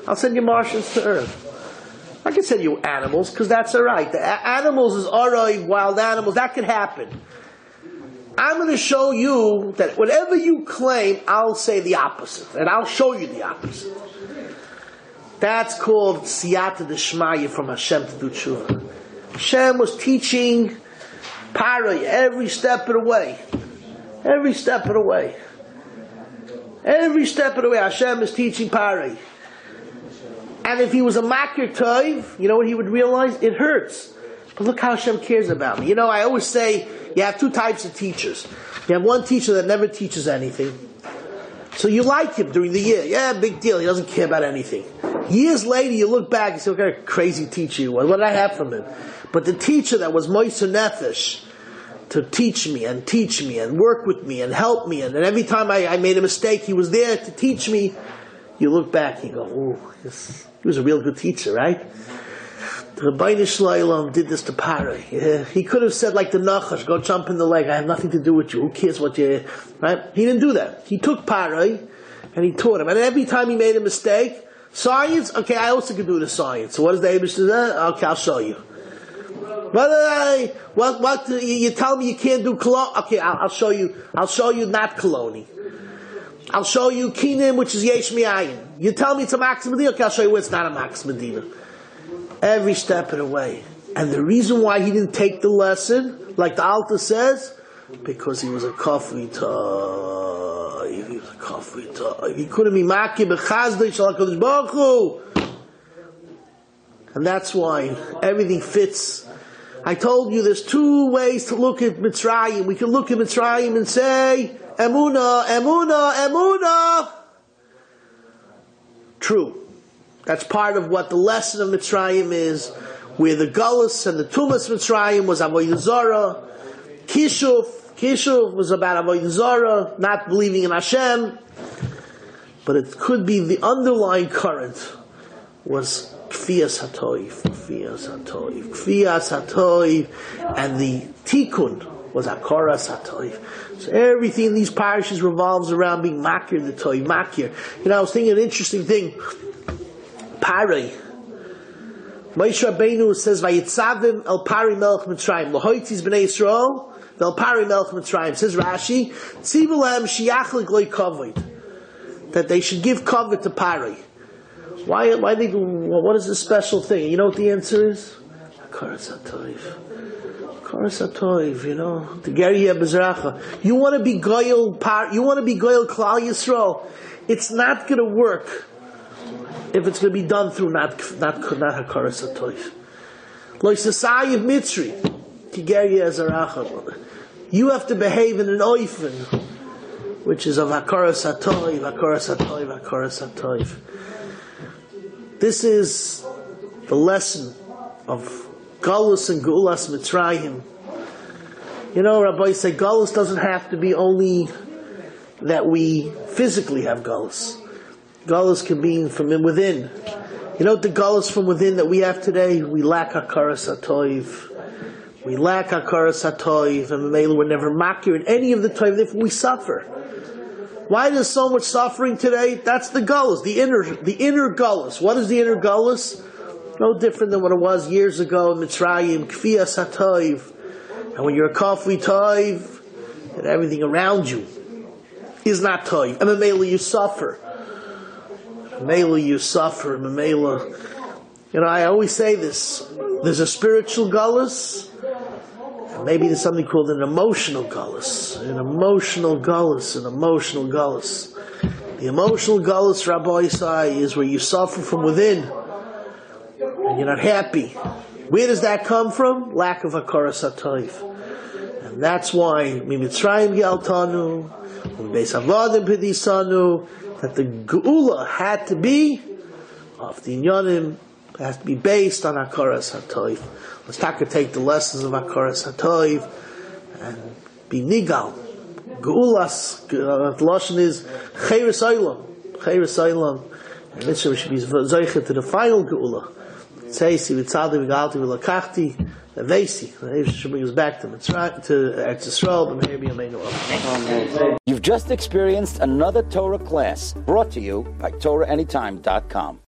I'll send you Martians to Earth. I can send you animals, because that's alright. The a- animals is alright, wild animals, that could happen. I'm going to show you that whatever you claim, I'll say the opposite. And I'll show you the opposite. That's called Siyata D'Shmaya from Hashem to do tshuva. Hashem was teaching Parai every step of the way. Every step of the way. Every step of the way Hashem is teaching Parai. And if he was a makir toiv, you know what he would realize? It hurts. But look how Hashem cares about me. You know, I always say, you have two types of teachers. You have one teacher that never teaches anything. So you like him during the year. Yeah, big deal. He doesn't care about anything. Years later, you look back and say, what kind of crazy teacher he was. What did I have from him? But the teacher that was Moiser Nefesh to teach me and teach me and work with me and help me, and, and every time I, I made a mistake, he was there to teach me. You look back and you go, oh, this, he was a real good teacher, right? The Rabbeinu Shloim did this to Parai. Yeah, he could have said like the Nachash, go jump in the lake, I have nothing to do with you, who cares what you, right? He didn't do that. He took Parai and he taught him. And every time he made a mistake, science, okay, I also can do the science. So what does the Abish do? Okay, I'll show you. But uh, what, what, you, you tell me you can't do Koloni? Okay, I'll, I'll show you, I'll show you not Koloni. I'll show you Kinim, which is Yesh Mi'ayin. You tell me it's a Max Medina, okay, I'll show you where it's not a Max Medina. Every step of the way. And the reason why he didn't take the lesson, like the Alta says, because he was a Kafri Ta'iv. He was a Kafri Ta'iv. He couldn't be Maki B'chazdei Shal HaKadosh Baruch Hu. And that's why everything fits. I told you there's two ways to look at Mitzrayim. We can look at Mitzrayim and say, Emunah, Emunah, Emunah. True. That's part of what the lesson of Mitzrayim is, where the Gullus and the Tumas Mitzrayim was Avodah Zarah. Kishuf, Kishuf was about Avodah Zarah, not believing in Hashem. But it could be the underlying current was Kfiyas HaToiv, Kfiyas HaToiv, Kfiyas HaToiv, and the Tikkun was Akoras HaToiv. So everything in these parishes revolves around being Makir the Toiv, Makir. You know, I was thinking an interesting thing. Parai. Moshe Rabbeinu says, "Vayitzavim el Pari Melech Mitzrayim lahoitziz b'nei Yisrael vel Pari Melech Mitzrayim." Says Rashi, "Tzivu lahem shiachlik loy kavod," that they should give kavod to Parai. Why? Why they? What is the special thing? You know what the answer is? Karas HaToiv. Karas HaToiv. You know the Geria Bezracha. You want to be goyel Par. You want to be goyel Klal Yisrael. It's not going to work if it's going to be done through not not not Hakaras HaToiv. Like Sasayiv Mitzri, Kigeria Zaracha. You have to behave in an oifen, which is of Hakaras HaToiv, Hakaras HaToiv, Hakaras HaToiv. This is the lesson of Galus and Geulas Mitzrayim. You know, Rabbi say Galus doesn't have to be only that we physically have Galus. Galus can be from within. You know the Galus from within that we have today? We lack Hakaras HaToiv. We lack Hakaras HaToiv, and maybe we're never makir in any of the Toiv, if we suffer. Why there's so much suffering today? That's the Galus, the inner, the inner Galus. What is the inner Galus? No different than what it was years ago in Mitzrayim, Kfiyas HaToiv. And when you're a Kafri Toiv, and everything around you is not Toiv, and maybe you suffer. Mamela, you suffer. Mamela, you know, I always say this. There's a spiritual gullus, and maybe there's something called an emotional gullus. An emotional gullus, an emotional gullus. The emotional gullus, Rabbi Isai, is where you suffer from within, and you're not happy. Where does that come from? Lack of Hakaras HaToiv. And that's why, Mitzrayim Yaltanu, Beis Avadim Pedisanu, that the Geula had to be of the Inyanim, has to be based on Hakaras HaToiv. Let's taka take the lessons of Hakaras HaToiv and be Nigal. Geulas, the Lashon is Cheiris Olam, Cheiris Olam, and this should be Zoichet to the final Geula. Tzeisi v'tzadi v'galti v'lakachti v'veisi. The should bring us back to Mitzrayim, to Eretz Yisrael, but maybe Amen. You've just experienced another Torah class brought to you by Torah Anytime dot com.